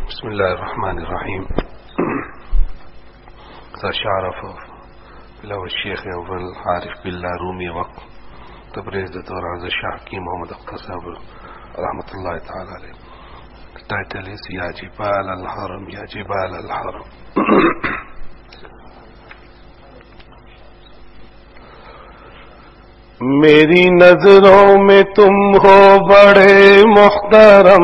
بسم الله الرحمن الرحيم. تشعرف له الشيخ أول عارف بالله رومي وقت تبريز دكتور عز الشيخ حكيم محمد اقتصاب رحمة الله تعالى عليه. التايتل يا جبال الحرم يا جبال الحرم. میری نظروں میں تم ہو بڑے محترم،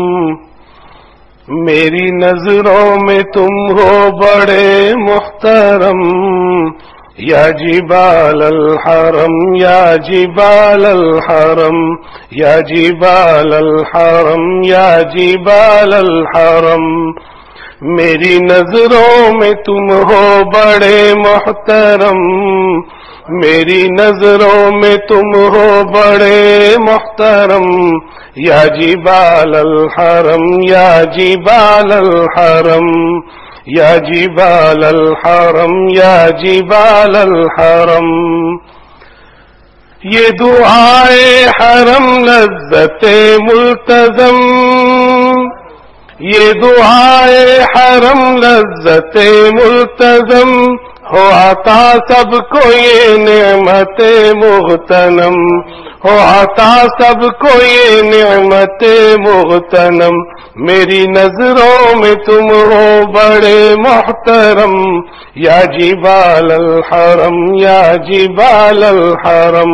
میری نظروں میں تم ہو بڑے محترم، یا جبال الحرم یا جبال الحرم، یا جبال الحرم یا جبال الحرم، میری نظروں میں تم ہو بڑے محترم، میری نظروں میں تم ہو بڑے محترم، یا جبال الحرم یا جبال الحرم، یا جبال الحرم یا جبال الحرم، یہ دعائے حرم لذت ملتزم، یہ دعائے حرم لذت ملتزم، ہو عطا سب کو یہ نعمت مغتنم، ہو عطا سب کو یہ نعمت مغتنم، میری نظروں میں تم ہو بڑے محترم، یا جبال الحرم یا جبال الحرم،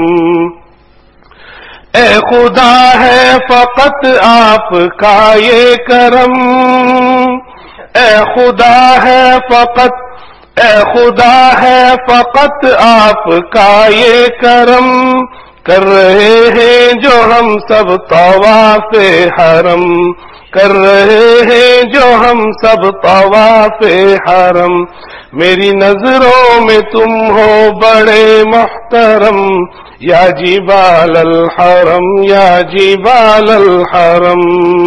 اے خدا ہے فقط آپ کا یہ کرم، اے خدا ہے فقط، اے خدا ہے فقط آپ کا یہ کرم، کر رہے ہیں جو ہم سب طواف حرم، کر رہے ہیں جو ہم سب طواف حرم، میری نظروں میں تم ہو بڑے محترم، یا جبال الحرم یا جبال الحرم،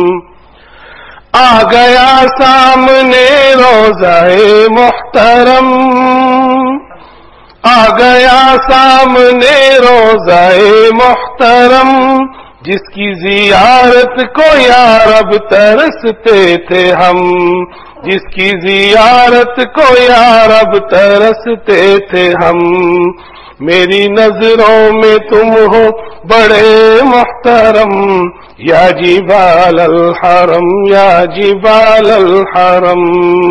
آ گیا سامنے روضہ محترم، آ گیا سامنے روضہ محترم، جس کی زیارت کو یا رب ترستے تھے ہم، جس کی زیارت کو یا رب ترستے تھے ہم، میری نظروں میں تم ہو بڑے محترم، یا جبال الحرم یا جبال الحرم،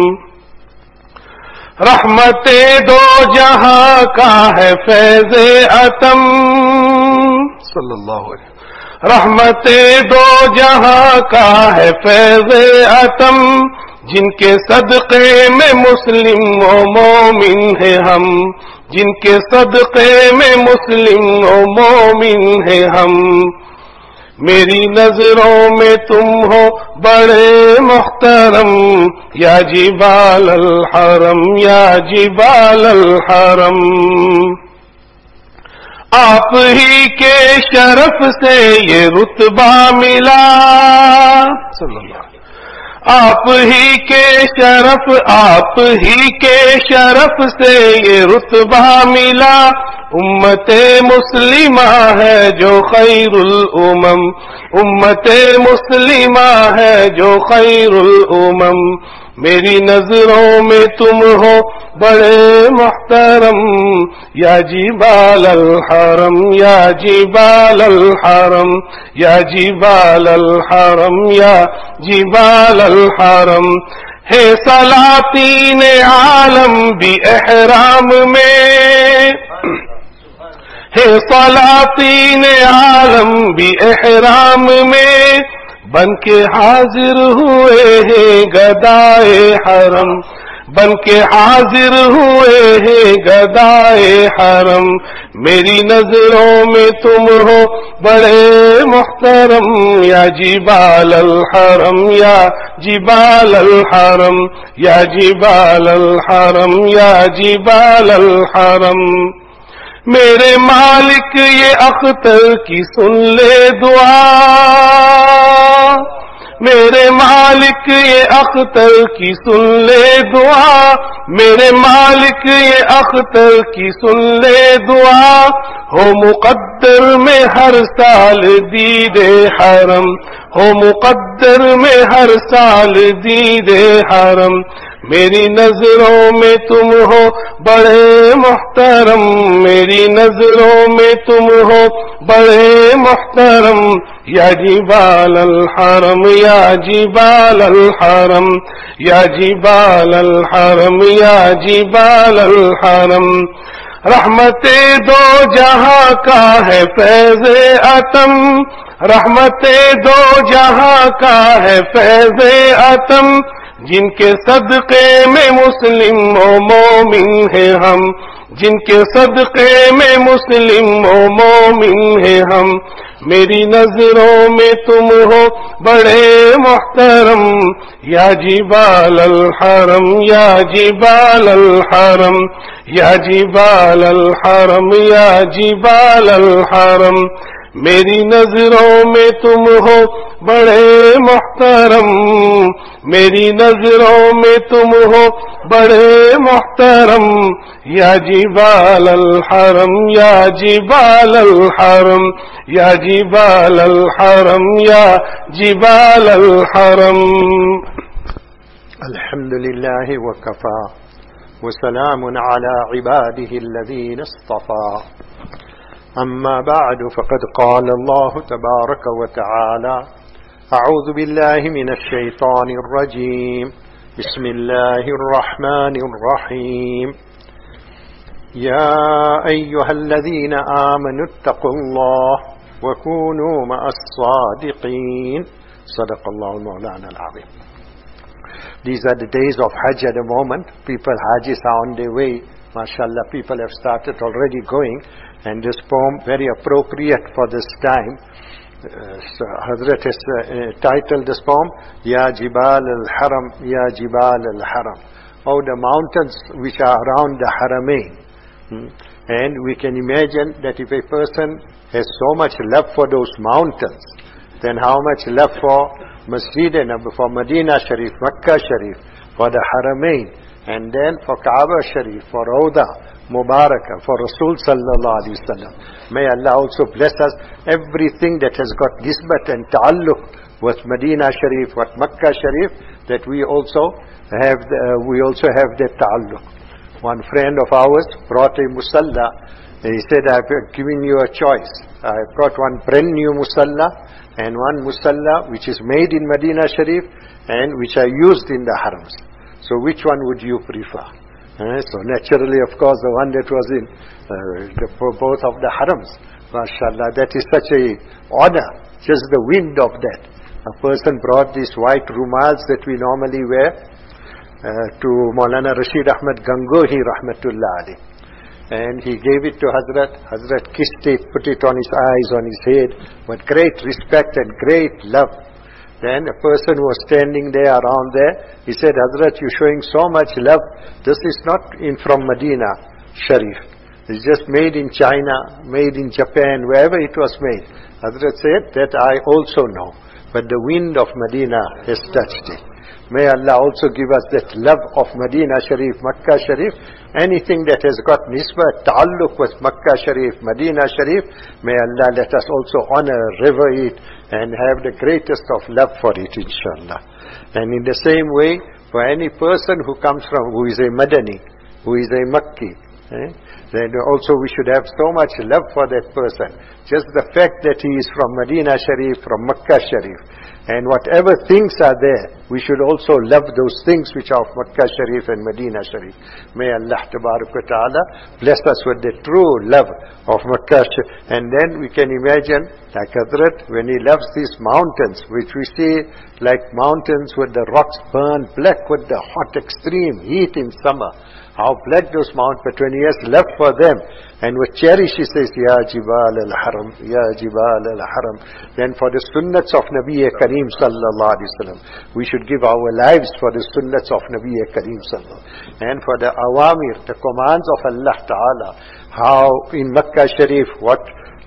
رحمت دو جہاں کا ہے فیض عتم، صلی اللہ علیہ وسلم، رحمت دو جہاں کا ہے فیض عتم، جن کے صدقے میں مسلم و مومن ہے ہم، جن کے صدقے میں مسلم و مومن ہے ہم، میری نظروں میں تم ہو بڑے محترم، یا جبال الحرم یا جبال الحرم، آپ ہی کے شرف سے یہ رتبہ ملا، صلی اللہ علیہ وسلم، آپ ہی کے شرف، آپ ہی کے شرف سے یہ رتبہ ملا، امت مسلمہ ہے جو خیر الامم، امت مسلمہ ہے جو خیر الامم، میری نظروں میں تم ہو بڑے محترم، یا جبال الحرم یا جبال الحرم، یا جبال الحرم یا جبال الحرم، ہے سلاطین عالم بھی احرام میں، ہے سلاطین عالم بھی احرام میں، بن کے حاضر ہوئے ہیں گدائے حرم، بن کے حاضر ہوئے ہیں گدائے حرم، میری نظروں میں تم ہو بڑے محترم، یا جبال الحرم یا جبال الحرم، یا جبال الحرم یا جبال الحرم، میرے مالک یہ اختر کی سن لے دعا، میرے مالک یہ اختر کی سن لے دعا، میرے مالک یہ اختر کی سن لے دعا، हो मुकद्दर में हर साल दीदे हरम, हो मुकद्दर में हर साल दीदे हरम। मेरी नजरों में तुम हो बड़े मुहतरम, मेरी नजरों में तुम हो बड़े मुहतरम। या जिबाल अल हरम, या जिबाल अल हरम, या जिबाल अल हरम, या जिबाल अल हरम। रहमते दो जहां का है फैज़े अतम, रहमते दो जहां का है फैज़े अतम। जिनके सदक़े में मुस्लिम व मोमिन है हम, जिनके सदक़े में मुस्लिम व मोमिन है हम। मेरी नजरों में तुम हो बड़े मुहतरम। या जिबाल अल हरम, या जिबाल अल हरम, या जिबाल अल हरम, या जिबाल अल हरम। मेरी नजरों में तुम हो बड़े मुहतरम, मेरी नजरों में तुम हो बड़े मुहतरम। या जिबाल अल हरम, या जिबाल अल हरम, या जिबाल अल हरम, या जिबाल अल हरम। अल्हम्दुलिल्लाहि व कफ़ा व सलामुन अला इबादिहि अल्लज़ीना इस्तफ़ा। अम्मा बअद फ़क़द क़ाल अल्लाहु तबारक व तआला अऊज़ु बिल्लाहि मिनश शैतानिर रजीम बिस्मिल्लाहिर रहमानिर रहीम। या अय्युहल्लज़ीना आमनुत्तक़ुल्लाह व कूनू मअस-सादिक़ीन। सदक़ल्लाहुल मौलानाल अज़ीम। These are the days of Hajj at the moment. People, Hajjis are on their way. MashaAllah, people have started already going. And this poem, very appropriate for this time. So Hazrat has titled this poem, Ya Jibal al-Haram, Ya Jibal al-Haram. Oh, the mountains which are around the Haramain. And we can imagine that if a person has so much love for those mountains, then how much love for Masjid Nabawi, for Medina Sharif, Makkah Sharif, for the Haramain, and then for Kaaba Sharif, for Rawda Mubarakah, for Rasul Sallallahu Alaihi Wasallam. May Allah also bless us everything that has got nisbat and ta'alluq with Medina Sharif, with Makkah Sharif, that we also have that ta'alluq. One friend of ours brought a musalla. He said, I've given you a choice. I brought one brand new musalla and one musalla which is made in Medina Sharif and which are used in the harams. So which one would you prefer? So naturally, of course, the one that was in both of the harams. MashaAllah, that is such a honor, just the wind of that. A person brought these white rumals that we normally wear to Maulana Rashid Ahmad Gangohi Rahmatullah Ali. And he gave it to Hazrat. Hazrat kissed it, put it on his eyes, on his head, with great respect and great love. Then a person who was standing there, around there, he said, Hazrat, you're showing so much love. This is not from Medina Sharif. It's just made in China, made in Japan, wherever it was made. Hazrat said, that I also know. But the wind of Medina has touched it. May Allah also give us that love of Medina Sharif, Makkah Sharif. Anything that has got nisbah, ta'alluq with Makkah Sharif, Medina Sharif, may Allah let us also honor, revere it, and have the greatest of love for it, inshallah. And in the same way, for any person who comes from, who is a Madani, who is a Makki, then also we should have so much love for that person. Just the fact that he is from Medina Sharif, from Makkah Sharif, and whatever things are there, we should also love those things which are of Makkah Sharif and Medina Sharif. May Allah Tabarak wa Ta'ala bless us with the true love of Makkah Sharif. And then we can imagine, like Hazrat, when he loves these mountains, which we see like mountains with the rocks burned black with the hot extreme heat in summer. How black those mountains, but when he has love for them, and with cherish he says, Ya Jibal al-Haram, Ya Jibal al-Haram. Then for the sunnats of Nabi Kareem Sallallahu Alaihi Wasallam, we should give our lives for the sunnats of Nabi Kareem Sallallahu. And for the awamir, the commands of Allah Ta'ala, how in Makkah Sharif, what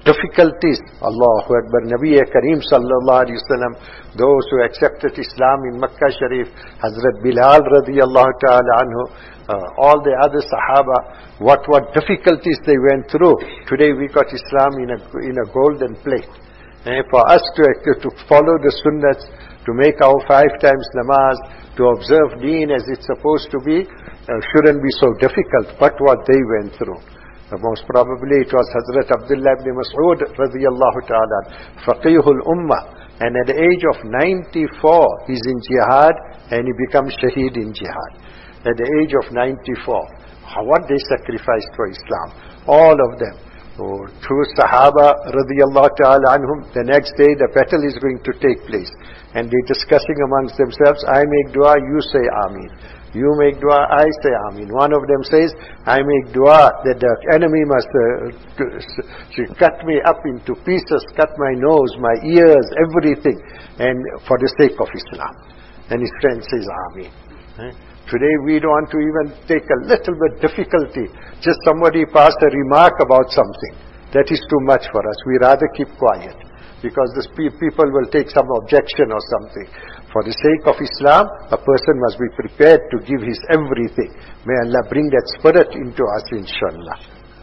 difficulties. Allahu Akbar. Nabi Kareem sallallahu alayhi wasallam, those who accepted Islam in Makkah Sharif, Hazrat Bilal radiyallahu ta'ala anhu, all the other Sahaba, what difficulties they went through. Today we got Islam in a golden plate. For us to follow the sunnahs, to make our 5 times namaz, to observe deen as it's supposed to be, shouldn't be so difficult. But what they went through. Most probably it was Hazrat Abdullah ibn Mas'ud radiyallahu ta'ala, Faqihul Ummah. And at the age of 94, he's in jihad and he becomes shaheed in jihad. At the age of 94. What they sacrificed for Islam. All of them. True Sahaba radiyallahu ta'ala anhum, the next day the battle is going to take place. And they're discussing amongst themselves, I make dua, you say Ameen. You make dua, I say Ameen. One of them says, I make dua that the enemy must cut me up into pieces, cut my nose, my ears, everything, and for the sake of Islam. And his friend says Ameen. Today we don't want to even take a little bit difficulty. Just somebody passed a remark about something. That is too much for us. We rather keep quiet. Because these people will take some objection or something. For the sake of Islam, a person must be prepared to give his everything. May Allah bring that spirit into us, inshallah.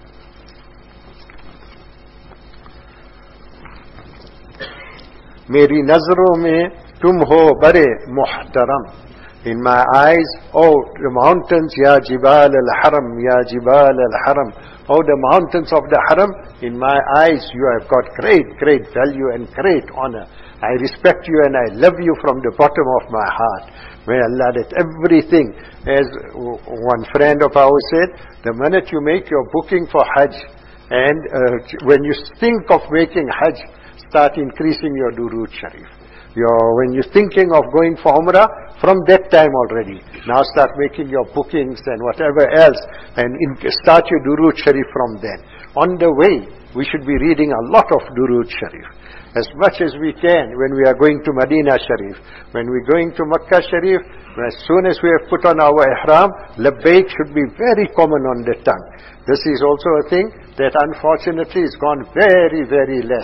Meri nazron mein tum ho bare muhtaram. In my eyes, oh the mountains, ya jibal al-haram, ya jibal al-haram. Oh the mountains of the haram, in my eyes you have got great value and great honor. I respect you and I love you from the bottom of my heart. May Allah let everything, as one friend of ours said, the minute you make your booking for Hajj, and when you think of making Hajj, start increasing your Durood Sharif. When you're thinking of going for Umrah, from that time already, now start making your bookings and whatever else, and start your Durood Sharif from then. On the way, we should be reading a lot of Durood Sharif. As much as we can when we are going to Medina Sharif. When we're going to Makkah Sharif, as soon as we have put on our ihram, labbaik should be very common on the tongue. This is also a thing that unfortunately has gone very less.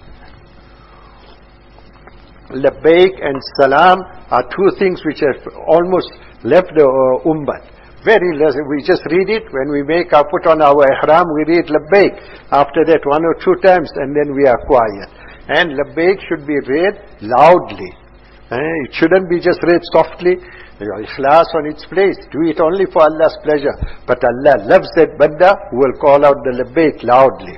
Labbaik and salam are two things which have almost left the ummah. Very less. We just read it. When we put on our ihram, we read labbaik. After that 1 or 2 times, and then we are quiet. And labbaik should be read loudly. It shouldn't be just read softly. Your ikhlas on its place. Do it only for Allah's pleasure. But Allah loves that banda who will call out the labbaik loudly.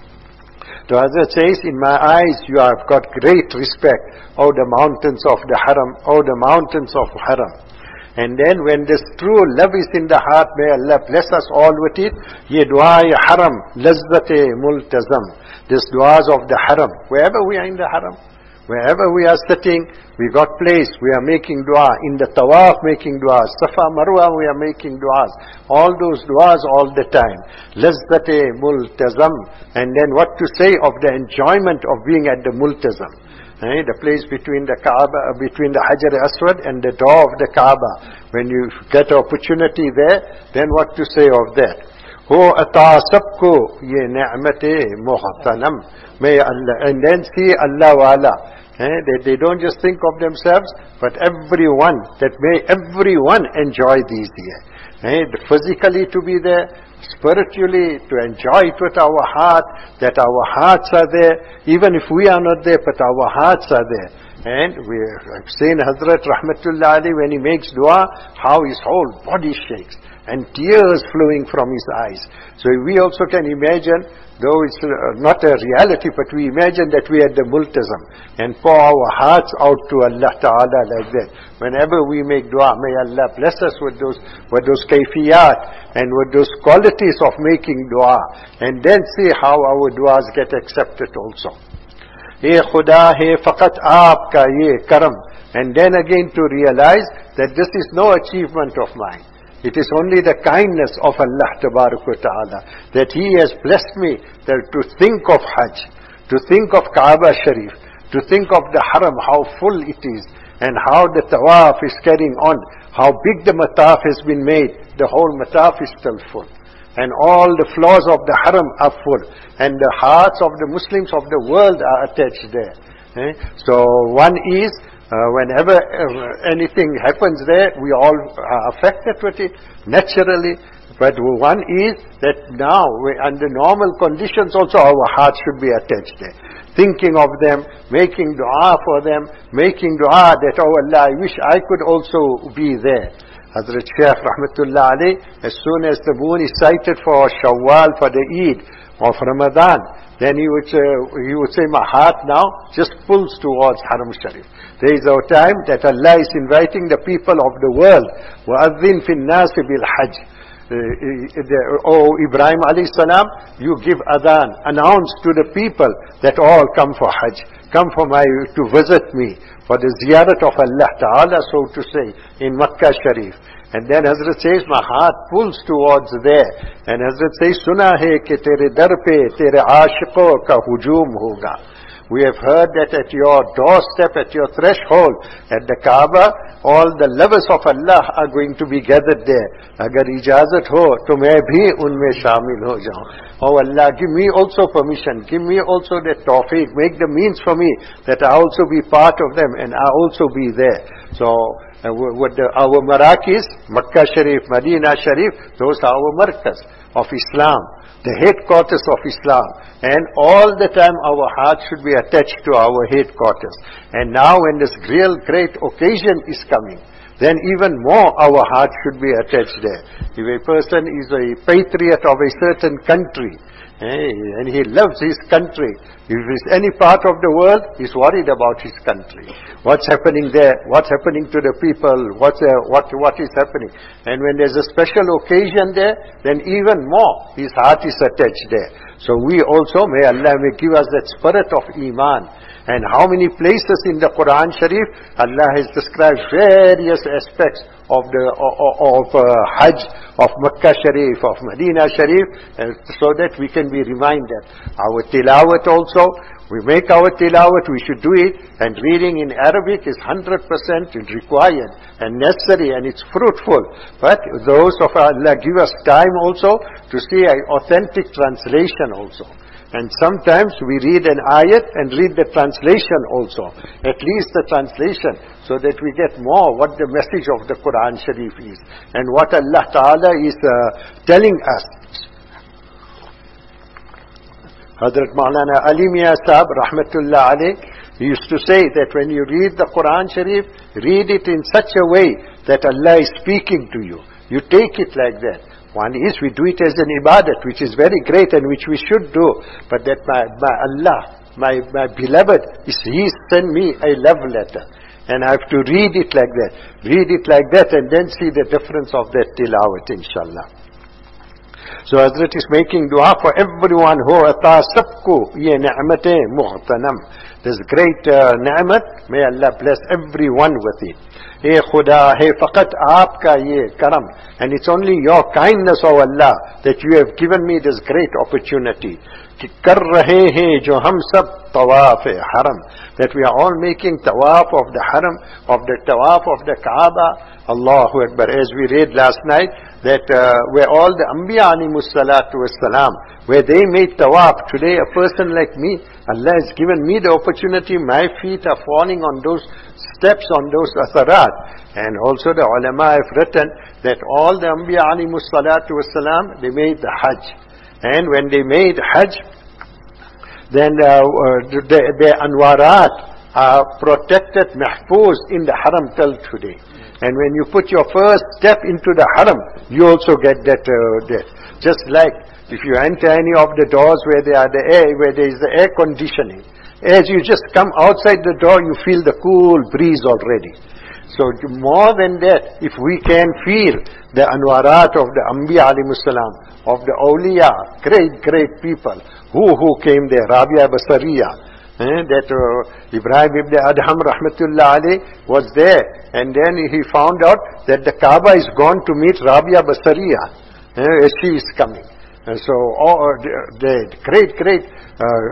The Hazrat says, in my eyes you have got great respect. Oh the mountains of the haram. Oh the mountains of haram. And then when this true love is in the heart, may Allah bless us all with it. Ye dua-i haram, lazzate multazam. This duas of the haram. Wherever we are in the haram, wherever we are sitting, we got place, we are making dua. In the tawaf making duas. Safa Marwa we are making duas. All those duas all the time. Lazzate multazam. And then what to say of the enjoyment of being at the multazam. The place between the Kaaba, between the Hajar Aswad and the door of the Kaaba. When you get opportunity there, then what to say of that? Ho ata sabko ye ni'mate muhtanam. May Allah, and then see Allah wala. They don't just think of themselves, but everyone, that may everyone enjoy these here. Physically to be there, spiritually to enjoy it with our heart, that our hearts are there, even if we are not there, but our hearts are there. And we have seen Hazrat Rahmatullah Ali, when he makes dua, how his whole body shakes and tears flowing from his eyes. So we also can imagine, though it's not a reality, but we imagine that we are at the multazam and pour our hearts out to Allah Ta'ala like that. Whenever we make dua, may Allah bless us with those kayfiyat and with those qualities of making dua, and then see how our duas get accepted also. Hey Khuda, hey faqat aapka ye karam. And then again to realize that this is no achievement of mine. It is only the kindness of Allah Ta'ala that He has blessed me to think of Hajj, to think of Kaaba Sharif, to think of the Haram, how full it is, and how the Tawaf is carrying on, how big the Mataf has been made. The whole Mataf is still full. and all the floors of the haram are full, and the hearts of the Muslims of the world are attached there. So one is, whenever anything happens there, we all are affected with it, naturally. But one is that now, under normal conditions also, our hearts should be attached there. Thinking of them, making dua for them, making dua that, oh Allah, I wish I could also be there. Hazrat Shaykh Rahmatullah alayh, as soon as the moon is sighted for Shawwal, for the Eid of Ramadan, then he would say, my heart now just pulls towards Haram Sharif. There is a time that Allah is inviting the people of the world, وَأَذِّن فِي النَّاسِ بِالْحَجِّ. Ibrahim alayhi salam, you give adhan, announce to the people that all come for Hajj, come to visit me, for the ziyarat of Allah Ta'ala, so to say, in Makkah Sharif. And then Hazrat says, my heart pulls towards there. And Hazrat says, Suna hai ke tere dar pe tere aashiqo ka hujum hoga. We have heard that at your doorstep, at your threshold, at the Kaaba, all the lovers of Allah are going to be gathered there. Agar ijazat ho, to main bhi unme shamil ho jaun. Oh Allah, give me also permission, give me also that tawfiq, make the means for me that I also be part of them and I also be there. So, our Marakis, Makkah Sharif, Medina Sharif, those are our Markaz of Islam, the headquarters of Islam. And all the time our heart should be attached to our headquarters. And now when this real great occasion is coming, then even more our heart should be attached there. If a person is a patriot of a certain country, and he loves his country, if he's any part of the world, he's worried about his country. What's happening there? What's happening to the people? What is happening? And when there's a special occasion there, then even more his heart is attached there. So we also, may Allah give us that spirit of Iman. And how many places in the Quran Sharif, Allah has described various aspects of Hajj, of Makkah Sharif, of Medina Sharif, so that we can be reminded. Our tilawat also, we make our tilawat, we should do it, and reading in Arabic is 100% required and necessary, and it's fruitful. But those of Allah give us time also to see an authentic translation also. And sometimes we read an ayat and read the translation also. At least the translation, so that we get more what the message of the Quran Sharif is. And what Allah Ta'ala is telling us. Hazrat Maulana Ali Mian Sahab Rahmatullah alayh, he used to say that when you read the Quran Sharif, read it in such a way that Allah is speaking to you. You take it like that. One is we do it as an ibadat, which is very great and which we should do. But that my Allah, my beloved, He sent me a love letter. And I have to read it like that. Read it like that and then see the difference of that tilawat, inshallah. So Hazrat is making dua for everyone who ata sabko ye ni'mate muhtanam. This great ni'mat, may Allah bless everyone with it. Hey Khuda, hey faqat aapka ye karam. And it's only your kindness, O Allah, that you have given me this great opportunity. Ki kar rahe hain jo hum sab tawaf haram. That we are all making tawaf of the haram, of the tawaf of the Kaaba. Allahu Akbar. As we read last night, that where all the Anbiya alayhimus salatu wassalam, where they made tawaf, today a person like me, Allah has given me the opportunity, my feet are falling on those steps, on those atharat. And also the ulama have written that all the Anbiya alayhimus salatu wassalam, they made the Hajj. And when they made Hajj, then their anwarat are protected, mahfuz in the haram till today. And when you put your first step into the haram, you also get that. Just like if you enter any of the doors where there is the air conditioning, as you just come outside the door, you feel the cool breeze already. So more than that, if we can feel the anwarat of the Anbiya alayhimus salam, of the awliya, great people, who came there, Rabia Basariya, that Ibrahim ibn Adham Rahmatullah alayh was there, and then he found out that the Kaaba is gone to meet Rabia Basariya as she is coming. And so the great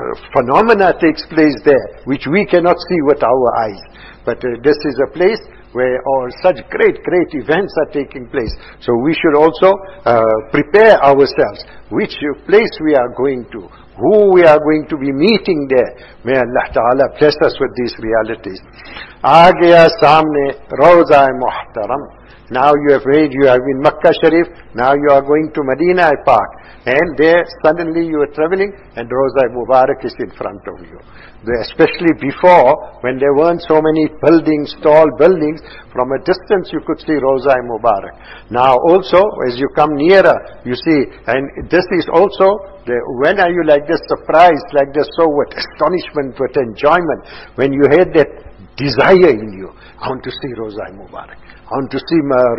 phenomena takes place there, which we cannot see with our eyes. But this is a place where or such great events are taking place. So we should also prepare ourselves, which place we are going to, who we are going to be meeting there. May Allah Ta'ala bless us with these realities. Aa gaya samne Rawza Muhtaram. Now you have been Makkah Sharif, now you are going to Medina Park. And there suddenly you are traveling and Rawza Mubarak is in front of you. Especially before, when there weren't so many buildings, tall buildings, from a distance you could see Rawza Mubarak. Now also, as you come nearer, you see, and this is also, when are you like this, surprised, like this, so with astonishment, with enjoyment, when you had that desire in you, I want to see Rawza Mubarak. I want to see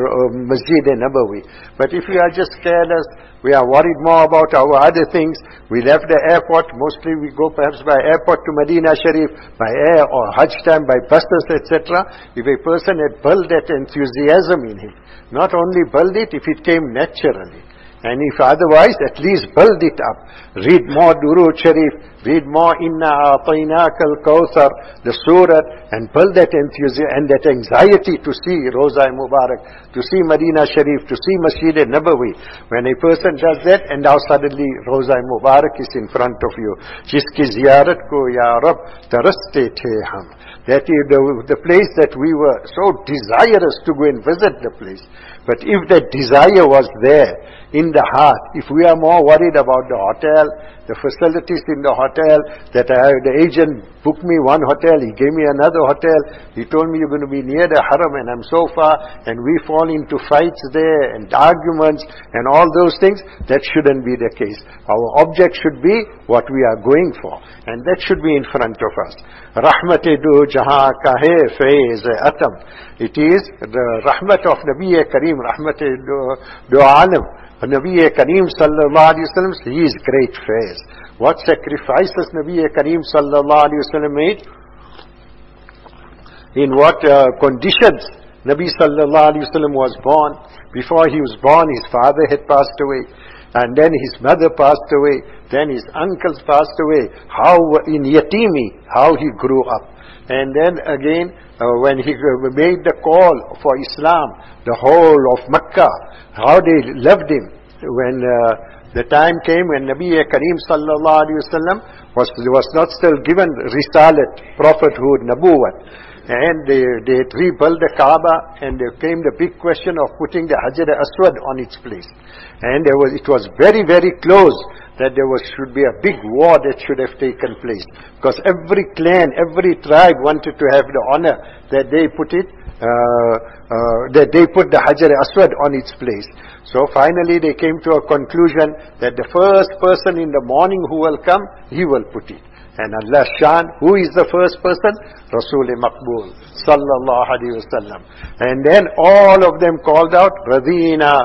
Masjid Nabawi. But if we are just careless, we are worried more about our other things. We left the airport, mostly we go perhaps by airport to Medina Sharif, by air or Hajj time, by buses, etc. If a person had built that enthusiasm in him, not only build it, if it came naturally, and if otherwise, at least build it up. Read more Durood Sharif, read more Inna A'tainaka al-Kawthar, the surah, and build that enthusiasm and that anxiety to see Rawza Mubarak, to see Medina Sharif, to see Masjid Nabawi. When a person does that, and now suddenly Rawza Mubarak is in front of you. Jiski ziyarat ko ya Rab taraste the hum. That is the place that we were so desirous to go and visit the place. But if that desire was there in the heart, if we are more worried about the hotel, the facilities in the hotel, that the agent booked me one hotel, he gave me another hotel, he told me you're going to be near the haram and I'm so far, and we fall into fights there and arguments and all those things, that shouldn't be the case. Our object should be what we are going for, and that should be in front of us. Rahmat-e do jahan kahe faiz atam. It is the rahmat of Nabi Kareem, rahmat-e do alam. Nabi Kareem sallallahu alayhi wa sallam, he is great faiz. What sacrifices Nabi Kareem sallallahu alayhi wa sallam made? In what conditions Nabi sallallahu alayhi wa sallam was born. Before he was born, his father had passed away. And then his mother passed away. Then his uncles passed away. How in Yatimi, how he grew up. And then again, when he made the call for Islam, the whole of Makkah, how they loved him. When the time came when Nabi Kareem sallallahu alayhi wa sallam was not still given risalat, prophethood, nabuwat. And they rebuilt the Kaaba, and there came the big question of putting the Hajar Aswad on its place. And it was very, very close that should be a big war that should have taken place. Because every clan, every tribe wanted to have the honor that they put it, that they put the Hajar Aswad on its place. So finally they came to a conclusion that the first person in the morning who will come, he will put it. And Allah Shan, who is the first person? Rasul-e Maqbool sallallahu alayhi wa sallam. And then all of them called out, Radina,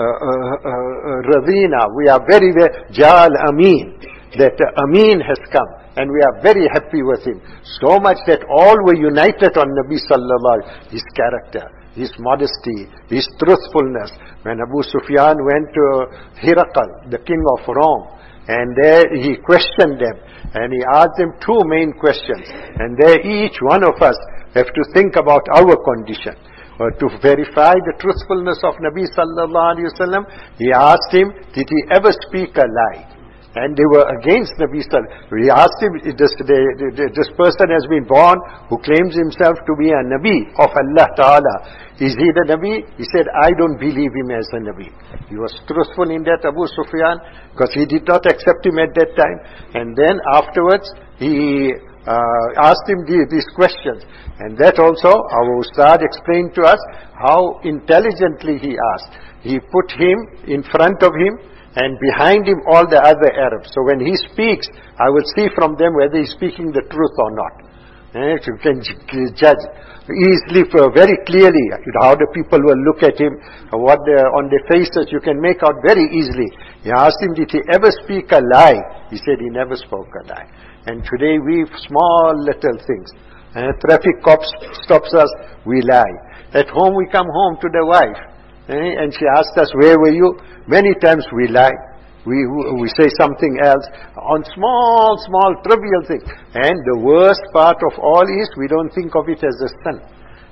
we are very, Jal Amin, that Amin has come. And we are very happy with him. So much that all were united on Nabi sallallahu alayhi wa sallam, his character, his modesty, his truthfulness. When Abu Sufyan went to Hiraqal, the king of Rome, and there he questioned them, and he asked them two main questions. And there each one of us have to think about our condition. To verify the truthfulness of Nabi sallallahu alayhi wa sallam, he asked him, did he ever speak a lie? And they were against Nabi sallallahu alayhi wa sallam. He asked him, this person has been born who claims himself to be a Nabi of Allah Ta'ala. Is he the Nabi? He said, I don't believe him as a Nabi. He was truthful in that, Abu Sufyan, because he did not accept him at that time. And then afterwards, he asked him these questions. And that also, our Ustad explained to us how intelligently he asked. He put him in front of him, and behind him all the other Arabs. So when he speaks, I will see from them whether he's speaking the truth or not. You can judge easily, very clearly, how the people will look at him, on their faces, you can make out very easily. He asked him, did he ever speak a lie? He said he never spoke a lie. And today small little things. Traffic cops stops us, we lie. At home we come home to the wife. And she asked us, where were you? Many times we lie. We say something else on small trivial things. And the worst part of all is we don't think of it as a sin.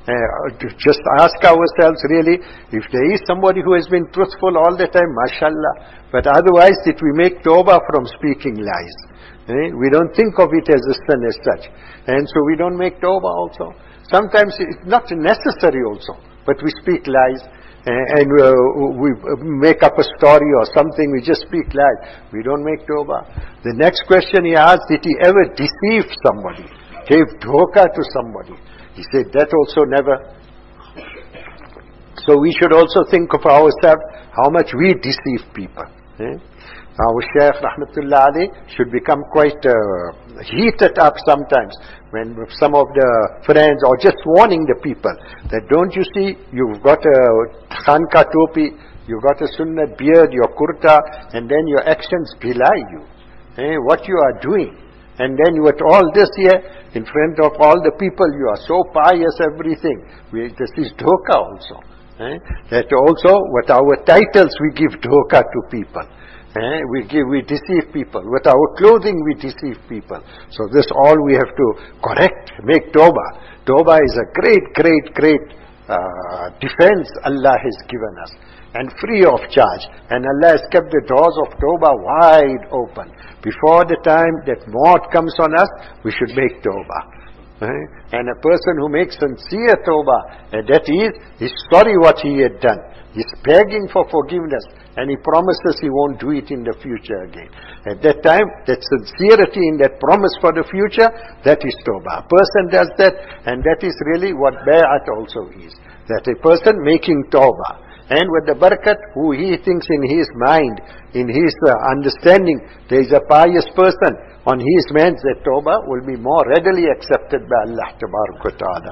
To just ask ourselves really, if there is somebody who has been truthful all the time, mashallah. But otherwise, did we make tawbah from speaking lies? We don't think of it as a sin as such. And so we don't make tawbah also. Sometimes it's not necessary also, but we speak lies. And we make up a story or something, we just speak lies. We don't make tawbah. The next question he asked, did he ever deceive somebody? Gave dhokah to somebody? He said, that also never. So we should also think of ourselves, how much we deceive people. Our Shaykh Rahmatullah Ali should become quite heated up sometimes when some of the friends are just warning the people that don't you see, you've got a khanka topi, you've got a sunnat beard, your kurta, and then your actions belie you. What you are doing. And then with all this here, in front of all the people, you are so pious, everything. This is dhokah also. That also, with our titles, we give dhokah to people. We deceive people. With our clothing, we deceive people. So this all we have to correct, make tawbah. Tawbah is a great defense Allah has given us. And free of charge. And Allah has kept the doors of tawbah wide open. Before the time that maut comes on us, we should make tawbah. And a person who makes sincere tawbah, and that is, he's sorry what he had done. He's begging for forgiveness, and he promises he won't do it in the future again. At that time, that sincerity in that promise for the future, that is tawbah. A person does that, and that is really what bay'at also is. That a person making tawbah. And with the barakat, who he thinks in his mind, in his understanding, there is a pious person, on his mind that tawbah will be more readily accepted by Allah Tabarak wa Ta'ala.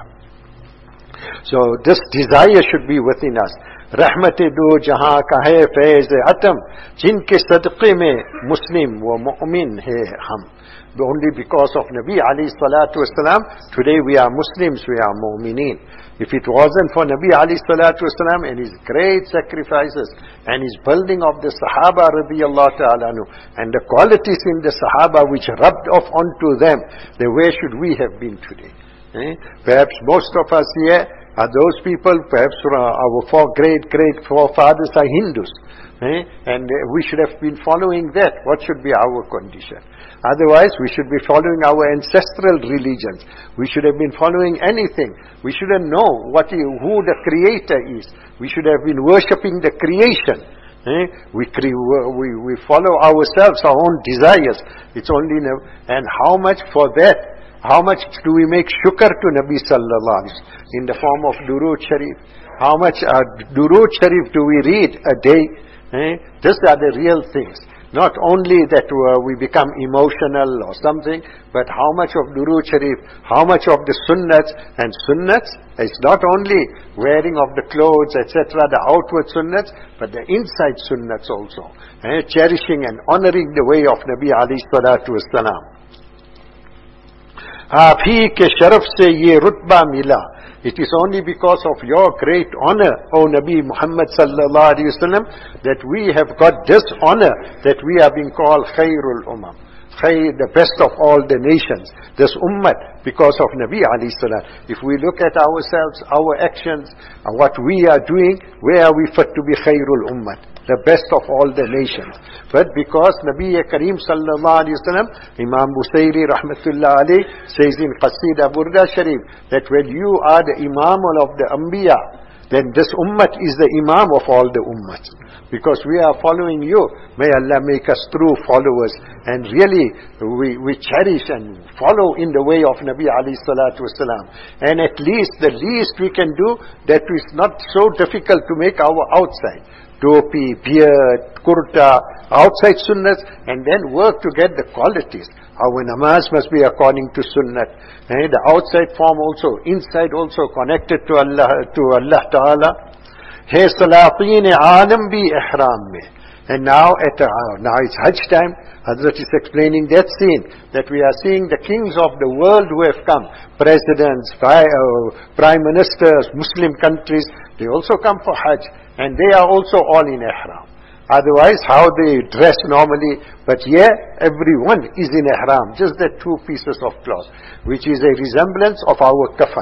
So this desire should be within us. Rahmat-e do jahan ka hai faiz-e atam, jinke sadqe mein muslim wa mu'min hai hum. Only because of Nabi alayhi salatu wasalam, today we are Muslims, we are mu'mineen. If it wasn't for Nabi alayhi salatu wasalam and his great sacrifices and his building of the Sahaba radiyallahu ta'ala anhu, and the qualities in the Sahaba which rubbed off onto them, then where should we have been today? Perhaps most of us here are those people, perhaps our great forefathers are Hindus. And we should have been following that. What should be our condition? Otherwise, we should be following our ancestral religions. We should have been following anything. We shouldn't know who the Creator is. We should have been worshipping the creation. We follow ourselves, our own desires. It's only and how much for that? How much do we make shukr to Nabi sallallahu alaihi wasallam in the form of Durood Sharif? How much Durood Sharif do we read a day? These are the real things. Not only that we become emotional or something, but how much of Durood Sharif, how much of the sunnats. And sunnats is not only wearing of the clothes, etc., the outward sunnats, but the inside sunnats also. Cherishing and honoring the way of Nabi alayhi salatu wasalam. आप ही के शरफ से ये रुतबा मिला. It is only because of your great honor, O Nabi Muhammad sallallahu alaihi wasallam, that we have got this honor, that we are being called Khairul Ummah. The best of all the nations. This ummah, because of Nabi alayhi salam. If we look at ourselves, our actions, and what we are doing, where are we fit to be Khairul Ummah? The best of all the nations. But because Nabi Kareem sallallahu alayhi wasallam, Imam Busayri rahmatullah alayh says in Qasida Burda Sharif, that when you are the Imam of the Anbiya, then this ummah is the Imam of all the ummahs. Because we are following you. May Allah make us true followers. And really, we cherish and follow in the way of Nabi alayhi salatu wasalam. And at least, the least we can do, that is not so difficult to make our outside. Topi, beard, kurta, outside sunnahs, and then work to get the qualities. Our namaz must be according to sunnah. And the outside form also, inside also connected to Allah Ta'ala. Hai salatin alam bi ihram mein. And now it's Hajj time. Hazrat is explaining that scene, that we are seeing the kings of the world who have come, presidents, prime ministers, Muslim countries, they also come for Hajj, and they are also all in ihram. Otherwise, how they dress normally, but here everyone is in ihram, just the two pieces of cloth, which is a resemblance of our kafan.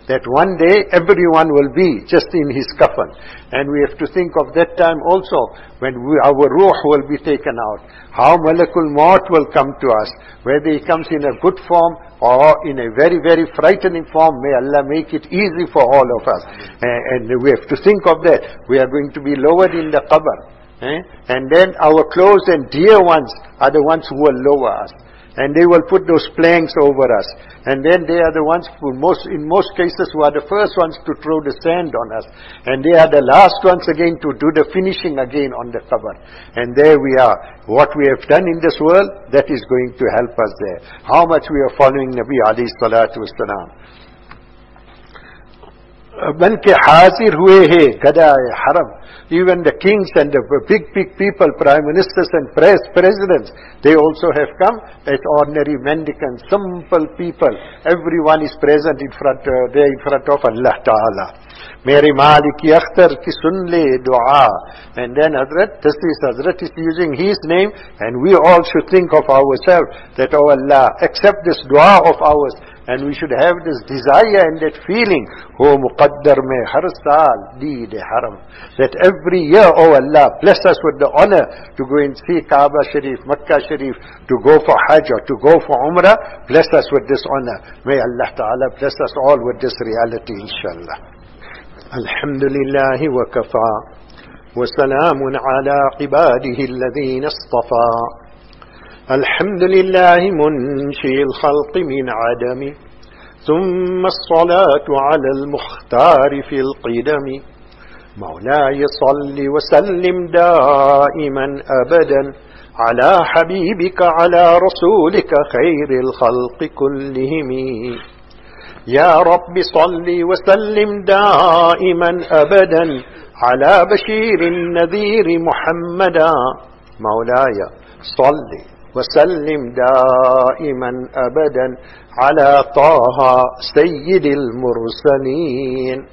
that one day everyone will be just in his kafan. And we have to think of that time also when our ruh will be taken out. How Malakul Maut will come to us, whether he comes in a good form or in a very, very frightening form. May Allah make it easy for all of us. And we have to think of that. We are going to be lowered in the qabr. And then our close and dear ones are the ones who will lower us. And they will put those planks over us. And then they are the ones who in most cases who are the first ones to throw the sand on us. And they are the last ones again to do the finishing again on the qabr. And there we are. What we have done in this world, that is going to help us there. How much we are following Nabi alayhi salatu wassalam. बन के हाजिर हुए हैं गदाए हरम. Even the kings and the big people, prime ministers and presidents, they also have come as ordinary mendicants, simple people. Everyone is present in front of Allah Ta'ala. Mere Malik Yakhtar ki sun le dua. And then Hazrat is using his name, and we all should think of ourselves that, oh Allah, accept this dua of ours. And we should have this desire and that feeling, oh Muqaddar mein har saal deed haram, that every year, oh Allah, bless us with the honor to go and see Kaaba Sharif, Makkah Sharif, to go for Hajj or to go for Umrah. Bless us with this honor. May Allah Ta'ala bless us all with this reality, inshallah. Alhamdulillahi wa kafa, wa salamun ala ibadihi alladhina istafa. الحمد لله منشئ الخلق من عدم ثم الصلاة على المختار في القدم مولاي صل وسلم دائما أبدا على حبيبك على رسولك خير الخلق كلهم يا رب صل وسلم دائما أبدا على بشير النذير محمدا مولاي صل وسلم دائما أبدا على طه سيد المرسلين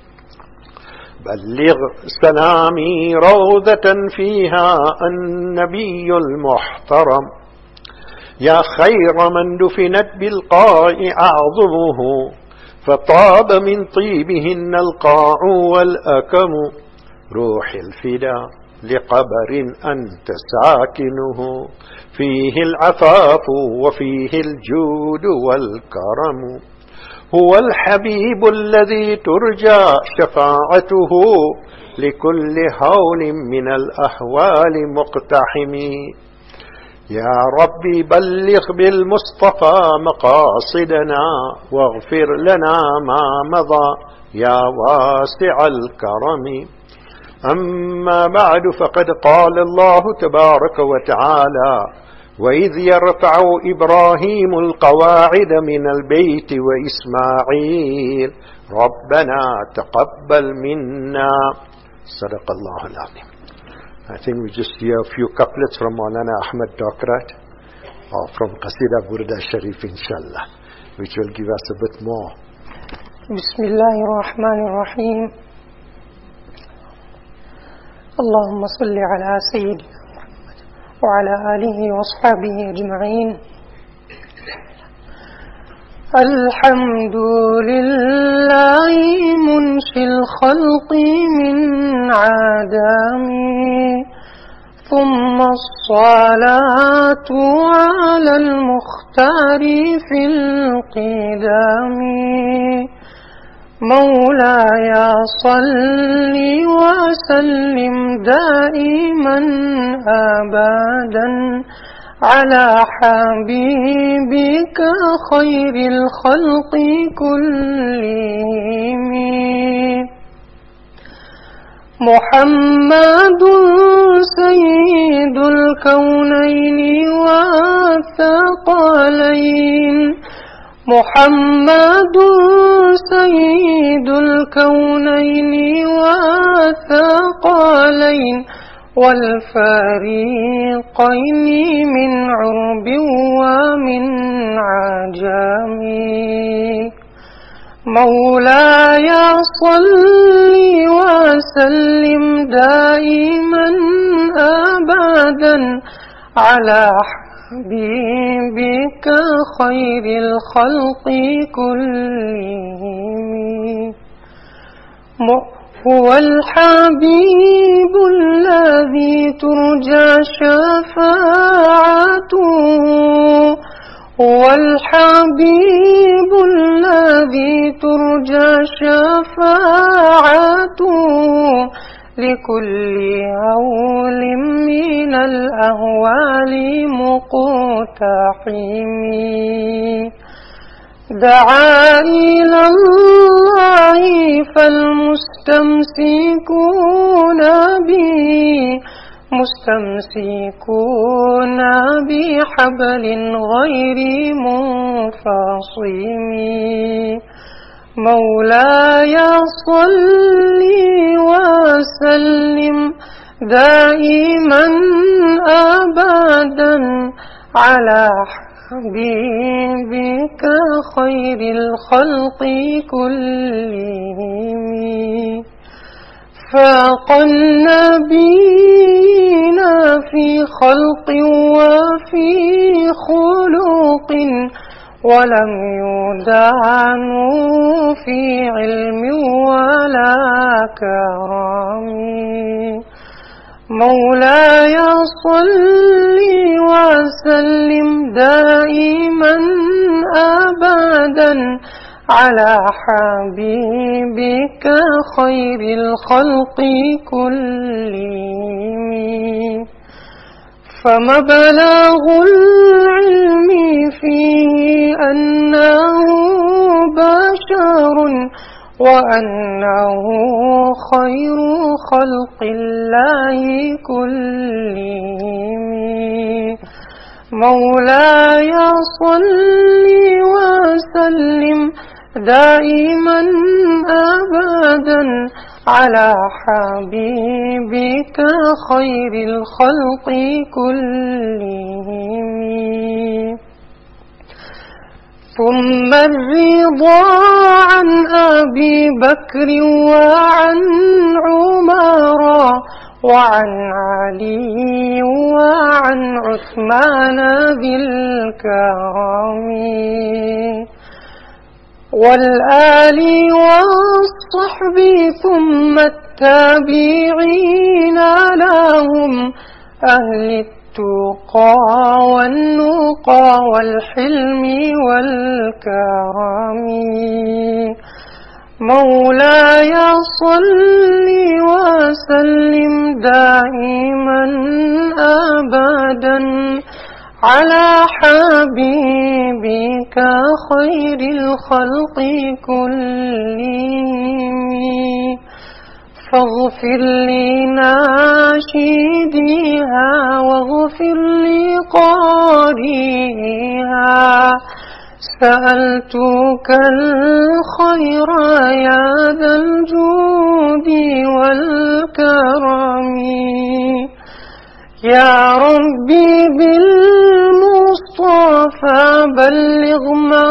بلغ سلامي روضة فيها النبي المحترم يا خير من دفنت بالقاع أعظمه فطاب من طيبهن القاع والأكم روح الفدا لقبر أنت ساكنه فيه العفاف وفيه الجود والكرم هو الحبيب الذي ترجى شفاعته لكل هول من الأهوال مقتحم يا ربي بلغ بالمصطفى مقاصدنا واغفر لنا ما مضى يا واسع الكرم أما بعد فقد قال الله تبارك وتعالى وإذ يرفع إبراهيم القواعد من البيت وإسماعيل ربنا تقبل منا صدق الله العظيم. I think we just hear a few couplets from Maulana Ahmad Dokrat or from Qasida Burda Sharif inshallah, which will give us a bit more. Bismillahirrahmanirrahim. اللهم صل على سيدنا محمد وعلى آله وأصحابه أجمعين. الحمد لله منشئ الخلق من عدم ثم الصلاة على المختار في القدم مولاي صل وسلم دائما أبدا على حبيبك خير الخلق كلهم محمد سيد الكونين والثقلين محمد سيد الكونين والثقلين والفريقين من عرب ومن عجم مولاي صل وسلم دائما أبدا على حبيبك خير الخلق كلهم. هو الحبيب الذي ترجى شفاعته، هو الحبيب الذي ترجى شفاعته لكل هول من الأهوال مقتحم. دعا إلى الله فالمستمسكون به مستمسكون بحبل غير منفصم. مولاي صل وسلم دائما أبدا على حبيبك خير الخلق كلهم. فاق النبيين في خلق وفي خلق ولم يدعنوا في علم ولا كرم. مولاي صل وسلم دائما أبدا على حبيبك خير الخلق كلهم. فمبلغ العلم فيه أنه بشر وأنه خير خلق الله كلهم. مولاي صل وسلم دائما أبدا على حبيبك خير الخلق كلهم. ثم الرضا عن أبي بكر وعن عمر وعن علي وعن عثمان ذي الكرم والآل والصحب ثم التابعين لهم أهل التقى والنقى والحلم والكرم. مولاي صل وسلم دائما أبدا على حبيبك خير الخلق كلهم. فاغفر لناشديها واغفر لقارئها سألتك الخير يا ذا الجود والكرم. يا ربي بالمصطفى بلغ